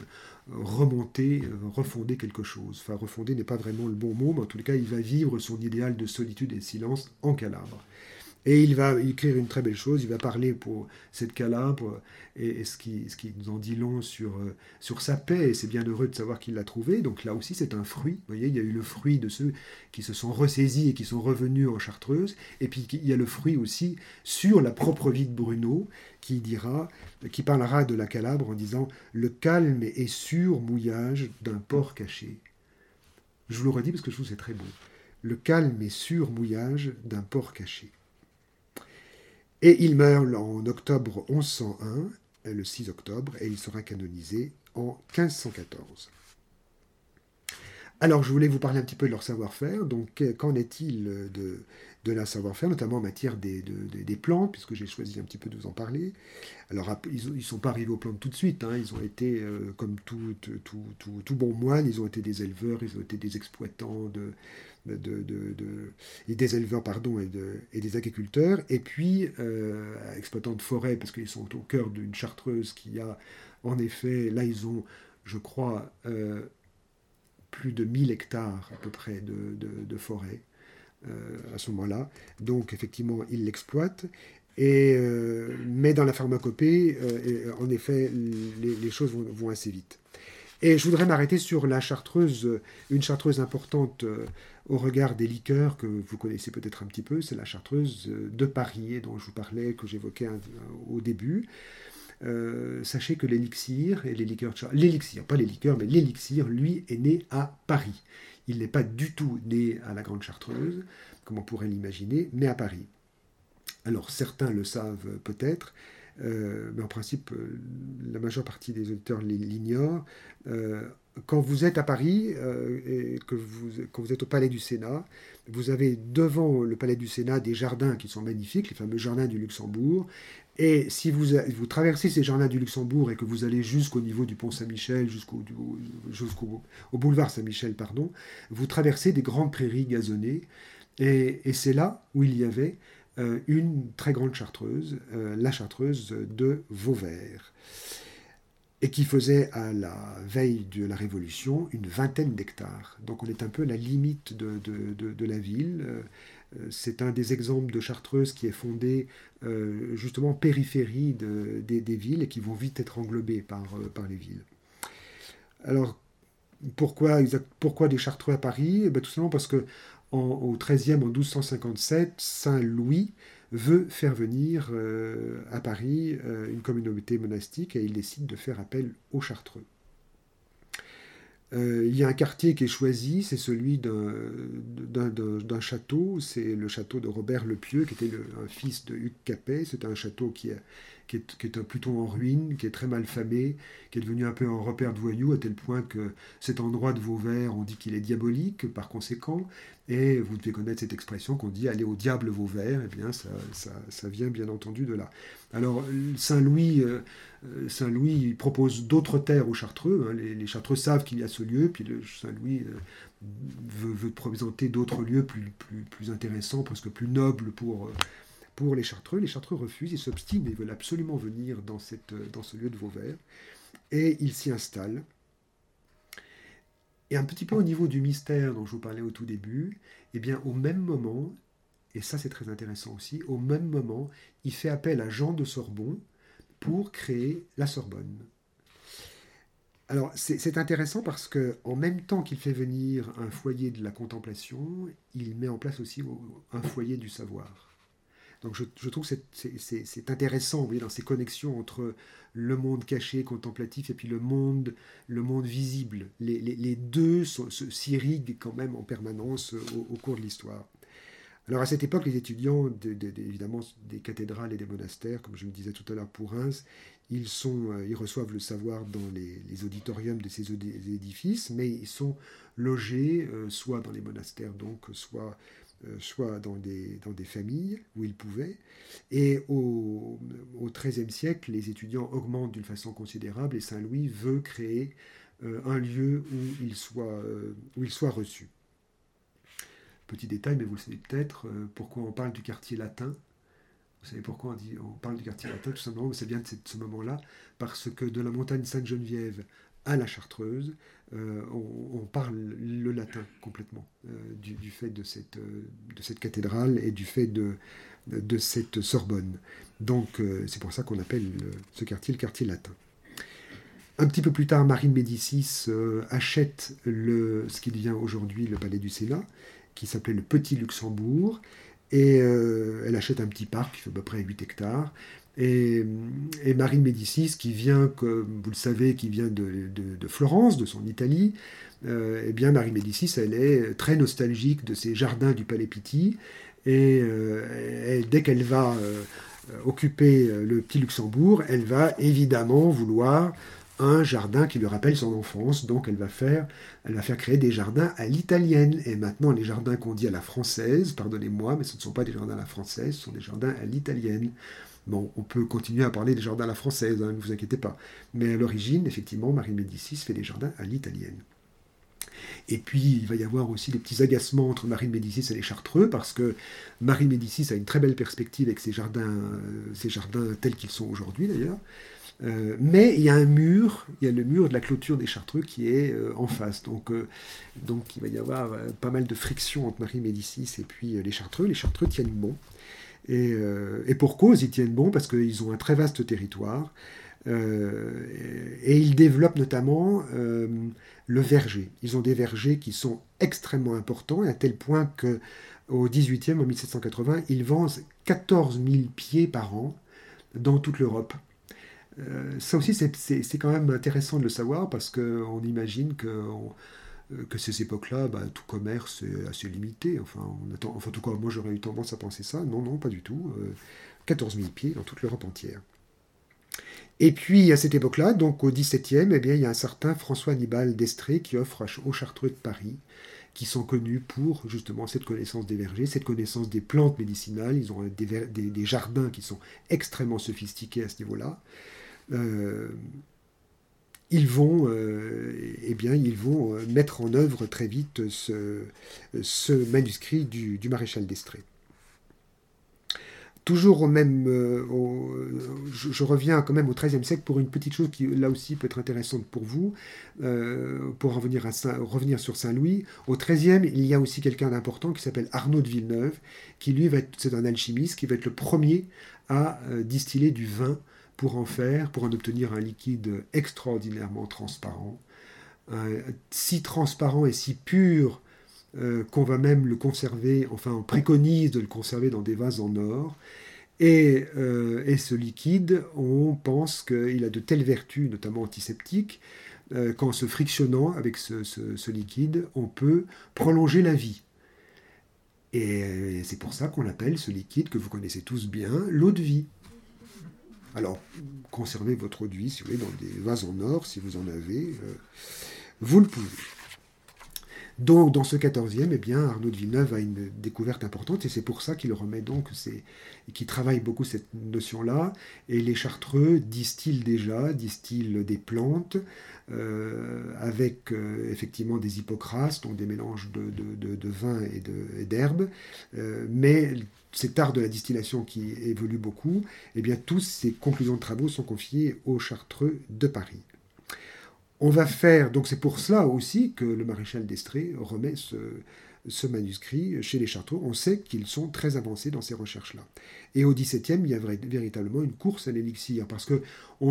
refonder quelque chose. Enfin, refonder n'est pas vraiment le bon mot, mais en tout cas, il va vivre son idéal de solitude et de silence en Calabre. Et il va écrire une très belle chose, il va parler pour cette Calabre, et ce qui nous en dit long sur sa paix, et c'est bien heureux de savoir qu'il l'a trouvé. Donc là aussi, c'est un fruit. Vous voyez, il y a eu le fruit de ceux qui se sont ressaisis et qui sont revenus en Chartreuse, et puis il y a le fruit aussi sur la propre vie de Bruno, qui parlera de la Calabre en disant « Le calme et sûr mouillage d'un port caché ». Je vous le redis parce que je trouve que c'est très beau. Le calme et sûr mouillage d'un port caché. Et il meurt en octobre 1101, le 6 octobre, et il sera canonisé en 1514. Alors, je voulais vous parler un petit peu de leur savoir-faire. Donc, qu'en est-il de leur savoir-faire, notamment en matière des plantes, puisque j'ai choisi un petit peu de vous en parler. Alors, ils ne sont pas arrivés aux plantes tout de suite. Hein. Ils ont été, comme tout bon moine, ils ont été des éleveurs, ils ont été des exploitants des éleveurs et des agriculteurs, et puis exploitants de forêt, parce qu'ils sont au cœur d'une chartreuse qui a, en effet, là ils ont, je crois, plus de 1000 hectares à peu près de forêt à ce moment-là. Donc effectivement, ils l'exploitent. Mais dans la pharmacopée, en effet, les choses vont assez vite. Et je voudrais m'arrêter sur la chartreuse, une chartreuse importante au regard des liqueurs que vous connaissez peut-être un petit peu, c'est la chartreuse de Paris dont je vous parlais, que j'évoquais au début. sachez que l'élixir et les liqueurs, l'élixir, pas les liqueurs, mais l'élixir, lui, est né à Paris. Il n'est pas du tout né à la Grande Chartreuse, comme on pourrait l'imaginer, mais à Paris. Alors certains le savent peut-être, mais en principe, la majeure partie des auditeurs l'ignorent. Quand vous êtes à Paris et quand vous êtes au Palais du Sénat, vous avez devant le Palais du Sénat des jardins qui sont magnifiques, les fameux jardins du Luxembourg. Et si vous traversez ces jardins du Luxembourg et que vous allez jusqu'au niveau du pont Saint-Michel, jusqu'au boulevard Saint-Michel, pardon, vous traversez des grandes prairies gazonnées. Et c'est là où il y avait une très grande chartreuse, la chartreuse de Vauvert, et qui faisait à la veille de la Révolution une vingtaine d'hectares. Donc on est un peu à la limite de la ville. C'est un des exemples de chartreuse qui est fondée justement en périphérie des villes et qui vont vite être englobées par les villes. Alors pourquoi des chartreux à Paris? Tout simplement parce que au XIIIe, en 1257, Saint Louis veut faire venir à Paris une communauté monastique et il décide de faire appel aux chartreux. Il y a un quartier qui est choisi, c'est celui d'un château, c'est le château de Robert le Pieux, qui était un fils de Hugues Capet. C'est un château qui est plutôt en ruine, qui est très mal famé, qui est devenu un peu un repère de voyous, à tel point que cet endroit de Vauvert, on dit qu'il est diabolique par conséquent, et vous devez connaître cette expression qu'on dit « aller au diable Vauvert », eh bien ça vient bien entendu de là. Alors Saint-Louis propose d'autres terres aux Chartreux, hein. Les Chartreux savent qu'il y a ce lieu, puis Saint-Louis veut présenter d'autres lieux plus intéressants, presque plus nobles pour les Chartreux. Les Chartreux refusent, ils s'obstinent, ils veulent absolument venir dans ce lieu de Vauvert, et ils s'y installent. Et un petit peu au niveau du mystère dont je vous parlais au tout début, eh bien au même moment, et ça c'est très intéressant aussi, au même moment, il fait appel à Jean de Sorbon pour créer la Sorbonne. Alors c'est intéressant parce que en même temps qu'il fait venir un foyer de la contemplation, il met en place aussi un foyer du savoir. Donc je trouve que c'est intéressant, vous voyez, dans ces connexions entre le monde caché, contemplatif, et puis le monde visible. Les deux s'irriguent quand même en permanence au cours de l'histoire. Alors à cette époque, les étudiants, évidemment, des cathédrales et des monastères, comme je le disais tout à l'heure pour Reims, ils reçoivent le savoir dans les auditoriums de ces édifices, mais ils sont logés soit dans les monastères, donc soit dans des familles où ils pouvaient. Et au XIIIe siècle, les étudiants augmentent d'une façon considérable et Saint-Louis veut créer un lieu où il soit reçu. Petit détail, mais vous le savez peut-être, pourquoi on parle du quartier latin. Vous savez pourquoi on parle du quartier latin? Tout simplement, c'est bien de ce moment-là, parce que de la montagne Sainte-Geneviève à la Chartreuse, on parle le latin complètement, du fait de cette cathédrale et du fait de cette Sorbonne. Donc c'est pour ça qu'on appelle ce quartier le quartier latin. Un petit peu plus tard, Marie de Médicis achète ce qui devient aujourd'hui le Palais du Sénat, qui s'appelait le Petit Luxembourg, et elle achète un petit parc qui fait à peu près 8 hectares. Et Marie de Médicis, qui vient, comme vous le savez, qui vient de Florence, de son Italie, eh bien Marie de Médicis, elle est très nostalgique de ces jardins du Palais Pitti, et dès qu'elle va occuper le Petit Luxembourg, elle va évidemment vouloir un jardin qui lui rappelle son enfance, donc elle va faire créer des jardins à l'italienne. Et maintenant, les jardins qu'on dit à la française, pardonnez-moi, mais ce ne sont pas des jardins à la française, ce sont des jardins à l'italienne. Bon, on peut continuer à parler des jardins à la française, hein, ne vous inquiétez pas. Mais à l'origine, effectivement, Marie de Médicis fait des jardins à l'italienne. Et puis, il va y avoir aussi des petits agacements entre Marie de Médicis et les Chartreux, parce que Marie de Médicis a une très belle perspective avec ces jardins tels qu'ils sont aujourd'hui, d'ailleurs. Mais il y a un mur, il y a le mur de la clôture des Chartreux qui est en face. Donc il va y avoir pas mal de friction entre Marie Médicis et puis les Chartreux. Les Chartreux tiennent bon. Et pour cause, ils tiennent bon parce qu'ils ont un très vaste territoire. Et ils développent notamment le verger. Ils ont des vergers qui sont extrêmement importants, à tel point qu'au XVIIIe, en 1780, ils vendent 14 000 pieds par an dans toute l'Europe. Ça aussi, c'est quand même intéressant de le savoir parce qu'on imagine que ces époques-là, tout commerce est assez limité. Enfin, enfin, en tout cas, moi j'aurais eu tendance à penser ça. Non, non, pas du tout. 14 000 pieds dans toute l'Europe entière. Et puis, à cette époque-là, donc au XVIIe, eh bien, il y a un certain François Annibal d'Estrées qui offre aux Chartreux de Paris, qui sont connus pour justement cette connaissance des vergers, cette connaissance des plantes médicinales. Ils ont des jardins qui sont extrêmement sophistiqués à ce niveau-là. Euh, ils vont mettre en œuvre très vite ce manuscrit du maréchal d'Estrées. Toujours je reviens quand même au XIIIe siècle pour une petite chose qui, là aussi, peut être intéressante pour vous, pour revenir sur Saint-Louis. Au XIIIe, il y a aussi quelqu'un d'important qui s'appelle Arnaud de Villeneuve, qui lui c'est un alchimiste, qui va être le premier à distiller du vin pour en obtenir un liquide extraordinairement transparent, si transparent et si pur qu'on va même le conserver, enfin on préconise de le conserver dans des vases en or. Et ce liquide, on pense qu'il a de telles vertus, notamment antiseptiques, qu'en se frictionnant avec ce liquide, on peut prolonger la vie. Et c'est pour ça qu'on appelle ce liquide, que vous connaissez tous bien, l'eau de vie. Alors, conservez votre eau de vie, si vous voulez, dans des vases en or, si vous en avez, vous le pouvez. Donc, dans ce 14e, eh bien, Arnaud de Villeneuve a une découverte importante et c'est pour ça qu'il remet donc, qu'il travaille beaucoup cette notion-là. Et les Chartreux distillent des plantes avec effectivement des hypocras, donc des mélanges de vin et d'herbes. Mais cet art de la distillation qui évolue beaucoup, eh bien, tous ces conclusions de travaux sont confiées aux Chartreux de Paris. On va faire, donc c'est pour cela aussi que le maréchal d'Estrées remet ce manuscrit chez les Chartreux. On sait qu'ils sont très avancés dans ces recherches-là. Et au XVIIe, il y a véritablement une course à l'élixir. Pourquoi ?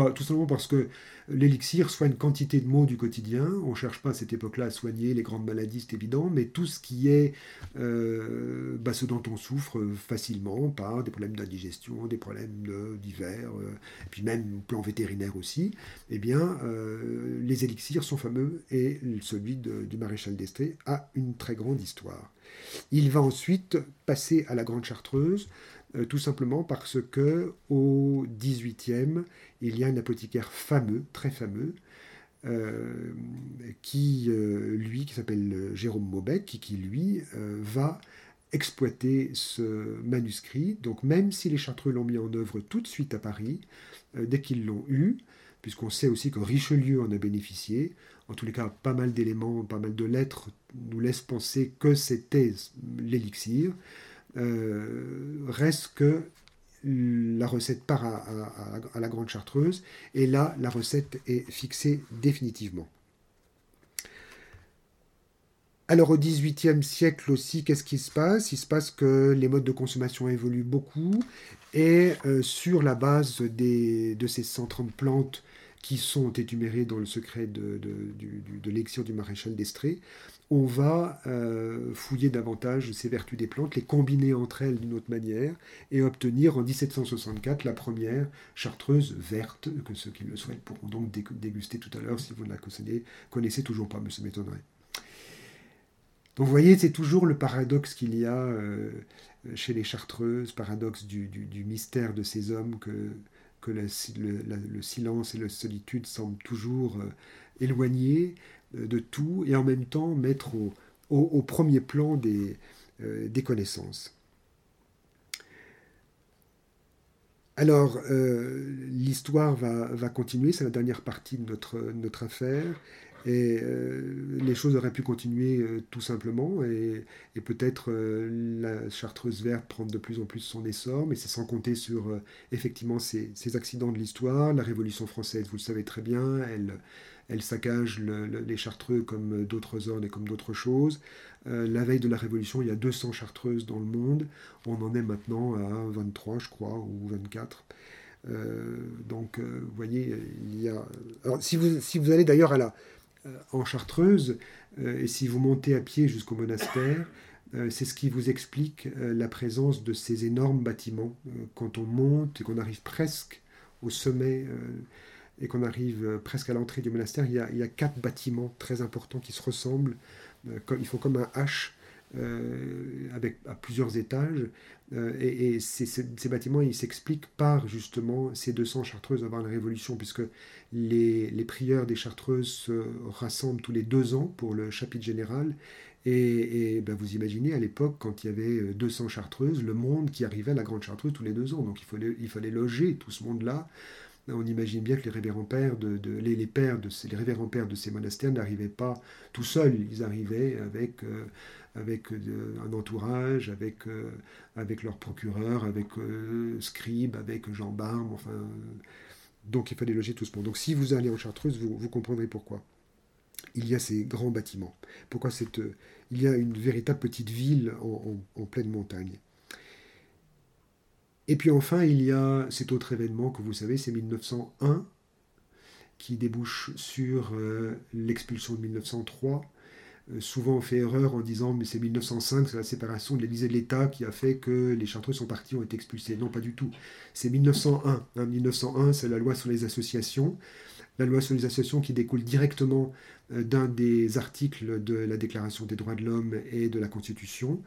Tout simplement parce que l'élixir soigne une quantité de maux du quotidien. On ne cherche pas à cette époque-là à soigner les grandes maladies, c'est évident, mais tout ce qui est ce dont on souffre facilement par des problèmes d'indigestion, des problèmes divers, et puis même au plan vétérinaire aussi, eh bien, les élixirs sont fameux et celui du maréchal d'Estrées a une très grande histoire. Il va ensuite passer à la Grande Chartreuse, tout simplement parce que au XVIIIe, il y a un apothicaire fameux, très fameux, qui s'appelle Jérôme Maubec, qui lui va exploiter ce manuscrit. Donc même si les Chartreux l'ont mis en œuvre tout de suite à Paris, dès qu'ils l'ont eu, puisqu'on sait aussi que Richelieu en a bénéficié, en tous les cas, pas mal d'éléments, pas mal de lettres nous laissent penser que c'était l'élixir. Reste que la recette part à la Grande Chartreuse, et là, la recette est fixée définitivement. Alors au XVIIIe siècle aussi, qu'est-ce qui se passe ? Il se passe que les modes de consommation évoluent beaucoup, et sur la base de ces 130 plantes qui sont énumérées dans le secret de l'élixir du maréchal d'Estrées, on va fouiller davantage ces vertus des plantes, les combiner entre elles d'une autre manière, et obtenir en 1764 la première chartreuse verte, que ceux qui le souhaitent pourront donc déguster tout à l'heure si vous ne la connaissez toujours pas, mais ça m'étonnerait. Donc vous voyez, c'est toujours le paradoxe qu'il y a chez les Chartreuses, paradoxe du mystère de ces hommes que le silence et la solitude semblent toujours éloignés de tout, et en même temps mettre au premier plan des connaissances. Alors, l'histoire va continuer, c'est la dernière partie de notre affaire, et les choses auraient pu continuer tout simplement, et peut-être la chartreuse verte prendre de plus en plus son essor, mais c'est sans compter sur effectivement ces accidents de l'histoire. La Révolution française, vous le savez très bien, elle saccage les chartreux comme d'autres ordres et comme d'autres choses. La veille de la Révolution, il y a 200 chartreuses dans le monde. On en est maintenant à 23, je crois, ou 24. Donc, vous voyez, il y a... Alors, si vous allez d'ailleurs en Chartreuse, et si vous montez à pied jusqu'au monastère, c'est ce qui vous explique la présence de ces énormes bâtiments. Quand on monte et qu'on arrive presque au sommet et qu'on arrive presque à l'entrée du monastère, il y a 4 bâtiments très importants qui se ressemblent. Ils font comme un H à plusieurs étages. Et ces bâtiments, ils s'expliquent par justement ces 200 chartreuses avant la Révolution, puisque les prieurs des chartreuses se rassemblent tous les 2 ans pour le chapitre général. Et ben vous imaginez à l'époque, quand il y avait 200 chartreuses, le monde qui arrivait à la grande chartreuse tous les 2 ans. Donc il fallait loger tout ce monde-là. On imagine bien que les révérends pères les révérends pères de ces monastères n'arrivaient pas tout seuls. Ils arrivaient avec un entourage, avec leur procureur, avec scribe, avec gendarme, enfin. Donc il fallait loger tout ce monde. Donc si vous allez en Chartreuse, vous comprendrez pourquoi. Il y a ces grands bâtiments. Pourquoi il y a une véritable petite ville en pleine montagne. Et puis enfin, il y a cet autre événement que vous savez, c'est 1901, qui débouche sur l'expulsion de 1903. Souvent on fait erreur en disant mais c'est 1905, c'est la séparation de l'Église et de l'État qui a fait que les Chartreux sont partis, ont été expulsés. Non, pas du tout. C'est 1901. 1901, c'est la loi sur les associations. La loi sur les associations qui découle directement d'un des articles de la Déclaration des droits de l'homme et de la Constitution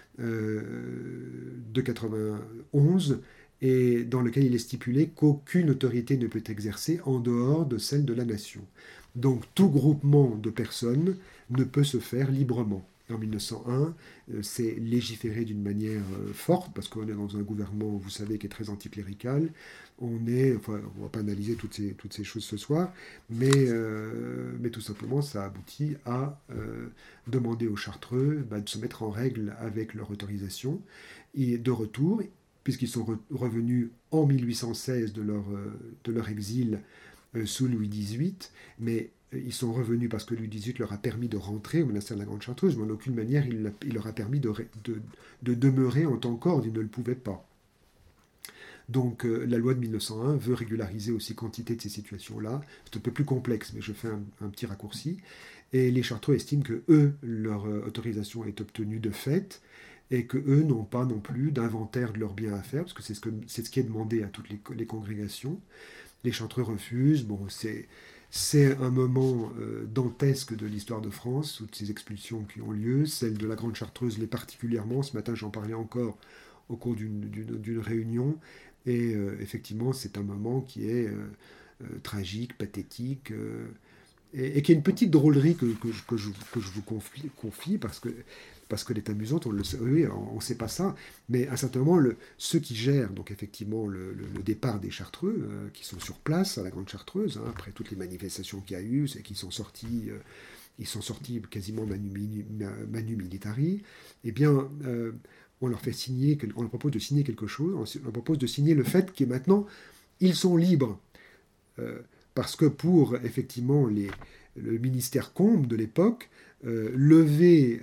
de 91, et dans lequel il est stipulé qu'aucune autorité ne peut exercer en dehors de celle de la nation. Donc tout groupement de personnes ne peut se faire librement. Et en 1901, c'est légiféré d'une manière forte, parce qu'on est dans un gouvernement, vous savez, qui est très anticlérical. On ne va pas analyser toutes ces choses ce soir, mais tout simplement, ça aboutit à demander aux Chartreux de se mettre en règle avec leur autorisation. Et de retour, puisqu'ils sont revenus en 1816 de leur exil sous Louis XVIII, mais ils sont revenus parce que Louis XVIII leur a permis de rentrer au monastère de la Grande Chartreuse, mais en aucune manière il leur a permis de demeurer en tant qu'ordre, ils ne le pouvaient pas. Donc la loi de 1901 veut régulariser aussi quantité de ces situations-là. C'est un peu plus complexe, mais je fais un petit raccourci. Et les Chartreux estiment que eux, leur autorisation est obtenue de fait, et que eux n'ont pas non plus d'inventaire de leurs biens à faire, parce que c'est ce qui est demandé à toutes les congrégations. Les Chartreux refusent. Bon, c'est un moment dantesque de l'histoire de France, toutes ces expulsions qui ont lieu. Celle de la Grande Chartreuse l'est particulièrement. Ce matin, j'en parlais encore au cours d'une réunion. Et effectivement, c'est un moment qui est tragique, pathétique, et qui est une petite drôlerie que je vous confie, parce qu'elle est amusante, on le sait, oui, on ne sait pas ça, mais à un certain moment, ceux qui gèrent donc effectivement le départ des Chartreux, qui sont sur place à la Grande Chartreuse, après toutes les manifestations qu'il y a eu, c'est qu'ils sont sortis, quasiment manu militari, eh bien, on leur propose de signer quelque chose, on leur propose de signer le fait que maintenant, ils sont libres. Parce que pour, effectivement, le ministère Combes de l'époque, lever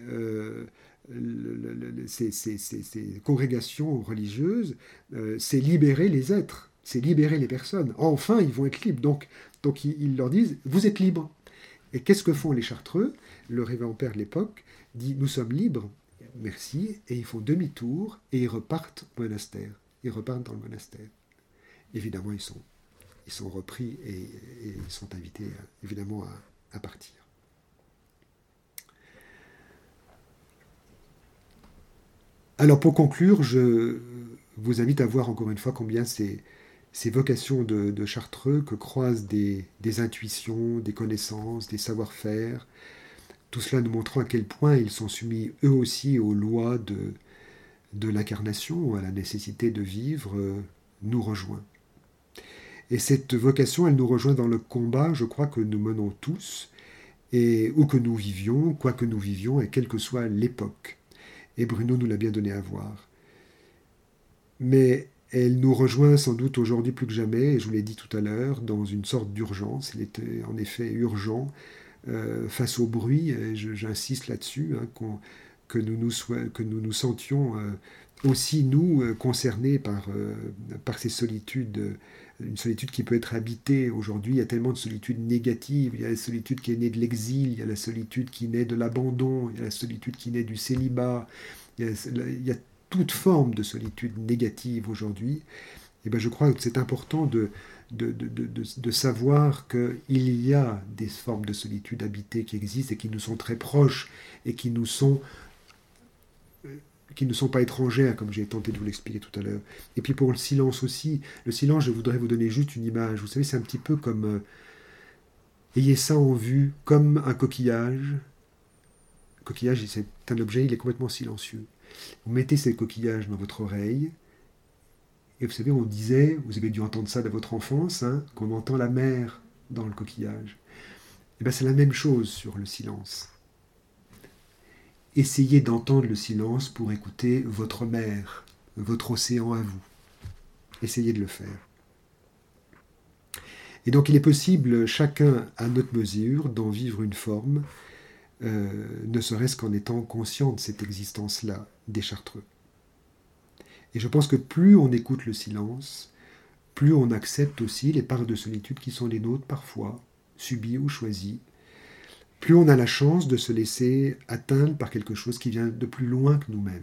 ces congrégations religieuses, c'est libérer les êtres, c'est libérer les personnes. Enfin, ils vont être libres. Donc ils leur disent, vous êtes libres. Et qu'est-ce que font les Chartreux? Le révérend père de l'époque dit, nous sommes libres, merci, et ils font demi-tour, et ils repartent au monastère. Ils repartent dans le monastère. Évidemment, ils sont repris et ils sont invités, évidemment, à partir. Alors, pour conclure, je vous invite à voir encore une fois combien ces vocations de Chartreux que croisent des intuitions, des connaissances, des savoir-faire, tout cela nous montrant à quel point ils sont soumis eux aussi aux lois de l'incarnation, à la nécessité de vivre, nous rejoint. Et cette vocation, elle nous rejoint dans le combat, je crois, que nous menons tous, et où que nous vivions, quoi que nous vivions, et quelle que soit l'époque. Et Bruno nous l'a bien donné à voir. Mais elle nous rejoint sans doute aujourd'hui plus que jamais, et je vous l'ai dit tout à l'heure, dans une sorte d'urgence. Il était en effet urgent, face au bruit, et j'insiste là-dessus, que nous nous sentions aussi, nous, concernés par ces solitudes, une solitude qui peut être habitée aujourd'hui. Il y a tellement de solitude négative. Il y a la solitude qui est née de l'exil, il y a la solitude qui naît de l'abandon, il y a la solitude qui naît du célibat, il y a toute forme de solitude négative aujourd'hui. Et ben, je crois que c'est important de savoir qu'il y a des formes de solitude habitée qui existent et qui nous sont très proches et qui ne sont pas étrangères, comme j'ai tenté de vous l'expliquer tout à l'heure. Et puis pour le silence aussi, le silence, je voudrais vous donner juste une image. Vous savez, c'est un petit peu comme... ayez ça en vue, comme un coquillage. Le coquillage, c'est un objet, il est complètement silencieux. Vous mettez ces coquillages dans votre oreille, et vous savez, on disait, vous avez dû entendre ça dans votre enfance, hein, qu'on entend la mer dans le coquillage. Et bien c'est la même chose sur le silence. Essayez d'entendre le silence pour écouter votre mer, votre océan à vous. Essayez de le faire. Et donc il est possible, chacun à notre mesure, d'en vivre une forme, ne serait-ce qu'en étant conscient de cette existence-là des Chartreux. Et je pense que plus on écoute le silence, plus on accepte aussi les parts de solitude qui sont les nôtres parfois, subies ou choisies, plus on a la chance de se laisser atteindre par quelque chose qui vient de plus loin que nous-mêmes.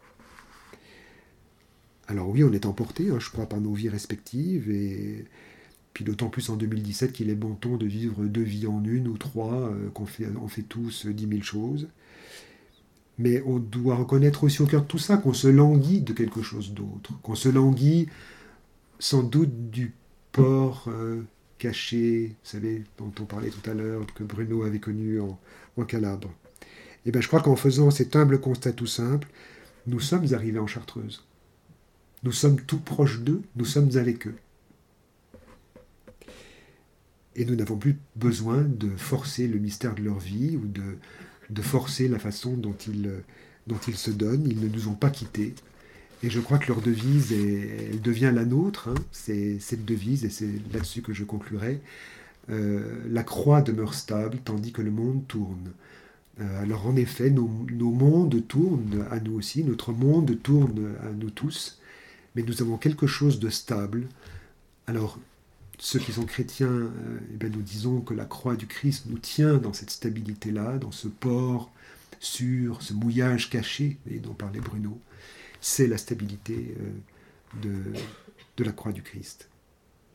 Alors oui, on est emporté, je crois, par nos vies respectives, et puis d'autant plus en 2017 qu'il est bon ton de vivre 2 vies en une ou 3, qu'on fait tous 10 000 choses. Mais on doit reconnaître aussi au cœur de tout ça qu'on se languit de quelque chose d'autre, qu'on se languit sans doute du port caché, vous savez, dont on parlait tout à l'heure, que Bruno avait connu en Calabre. Et bien je crois qu'en faisant cet humble constat tout simple, nous sommes arrivés en Chartreuse. Nous sommes tout proches d'eux, nous sommes avec eux. Et nous n'avons plus besoin de forcer le mystère de leur vie ou de forcer la façon dont ils se donnent. Ils ne nous ont pas quittés. Et je crois que leur devise, elle devient la nôtre. C'est cette devise, et c'est là-dessus que je conclurai. La croix demeure stable, tandis que le monde tourne. Alors en effet, nos mondes tournent à nous aussi, notre monde tourne à nous tous, mais nous avons quelque chose de stable. Alors, ceux qui sont chrétiens, nous disons que la croix du Christ nous tient dans cette stabilité-là, dans ce port sûr, ce mouillage caché, et dont parlait Bruno. C'est la stabilité de la croix du Christ.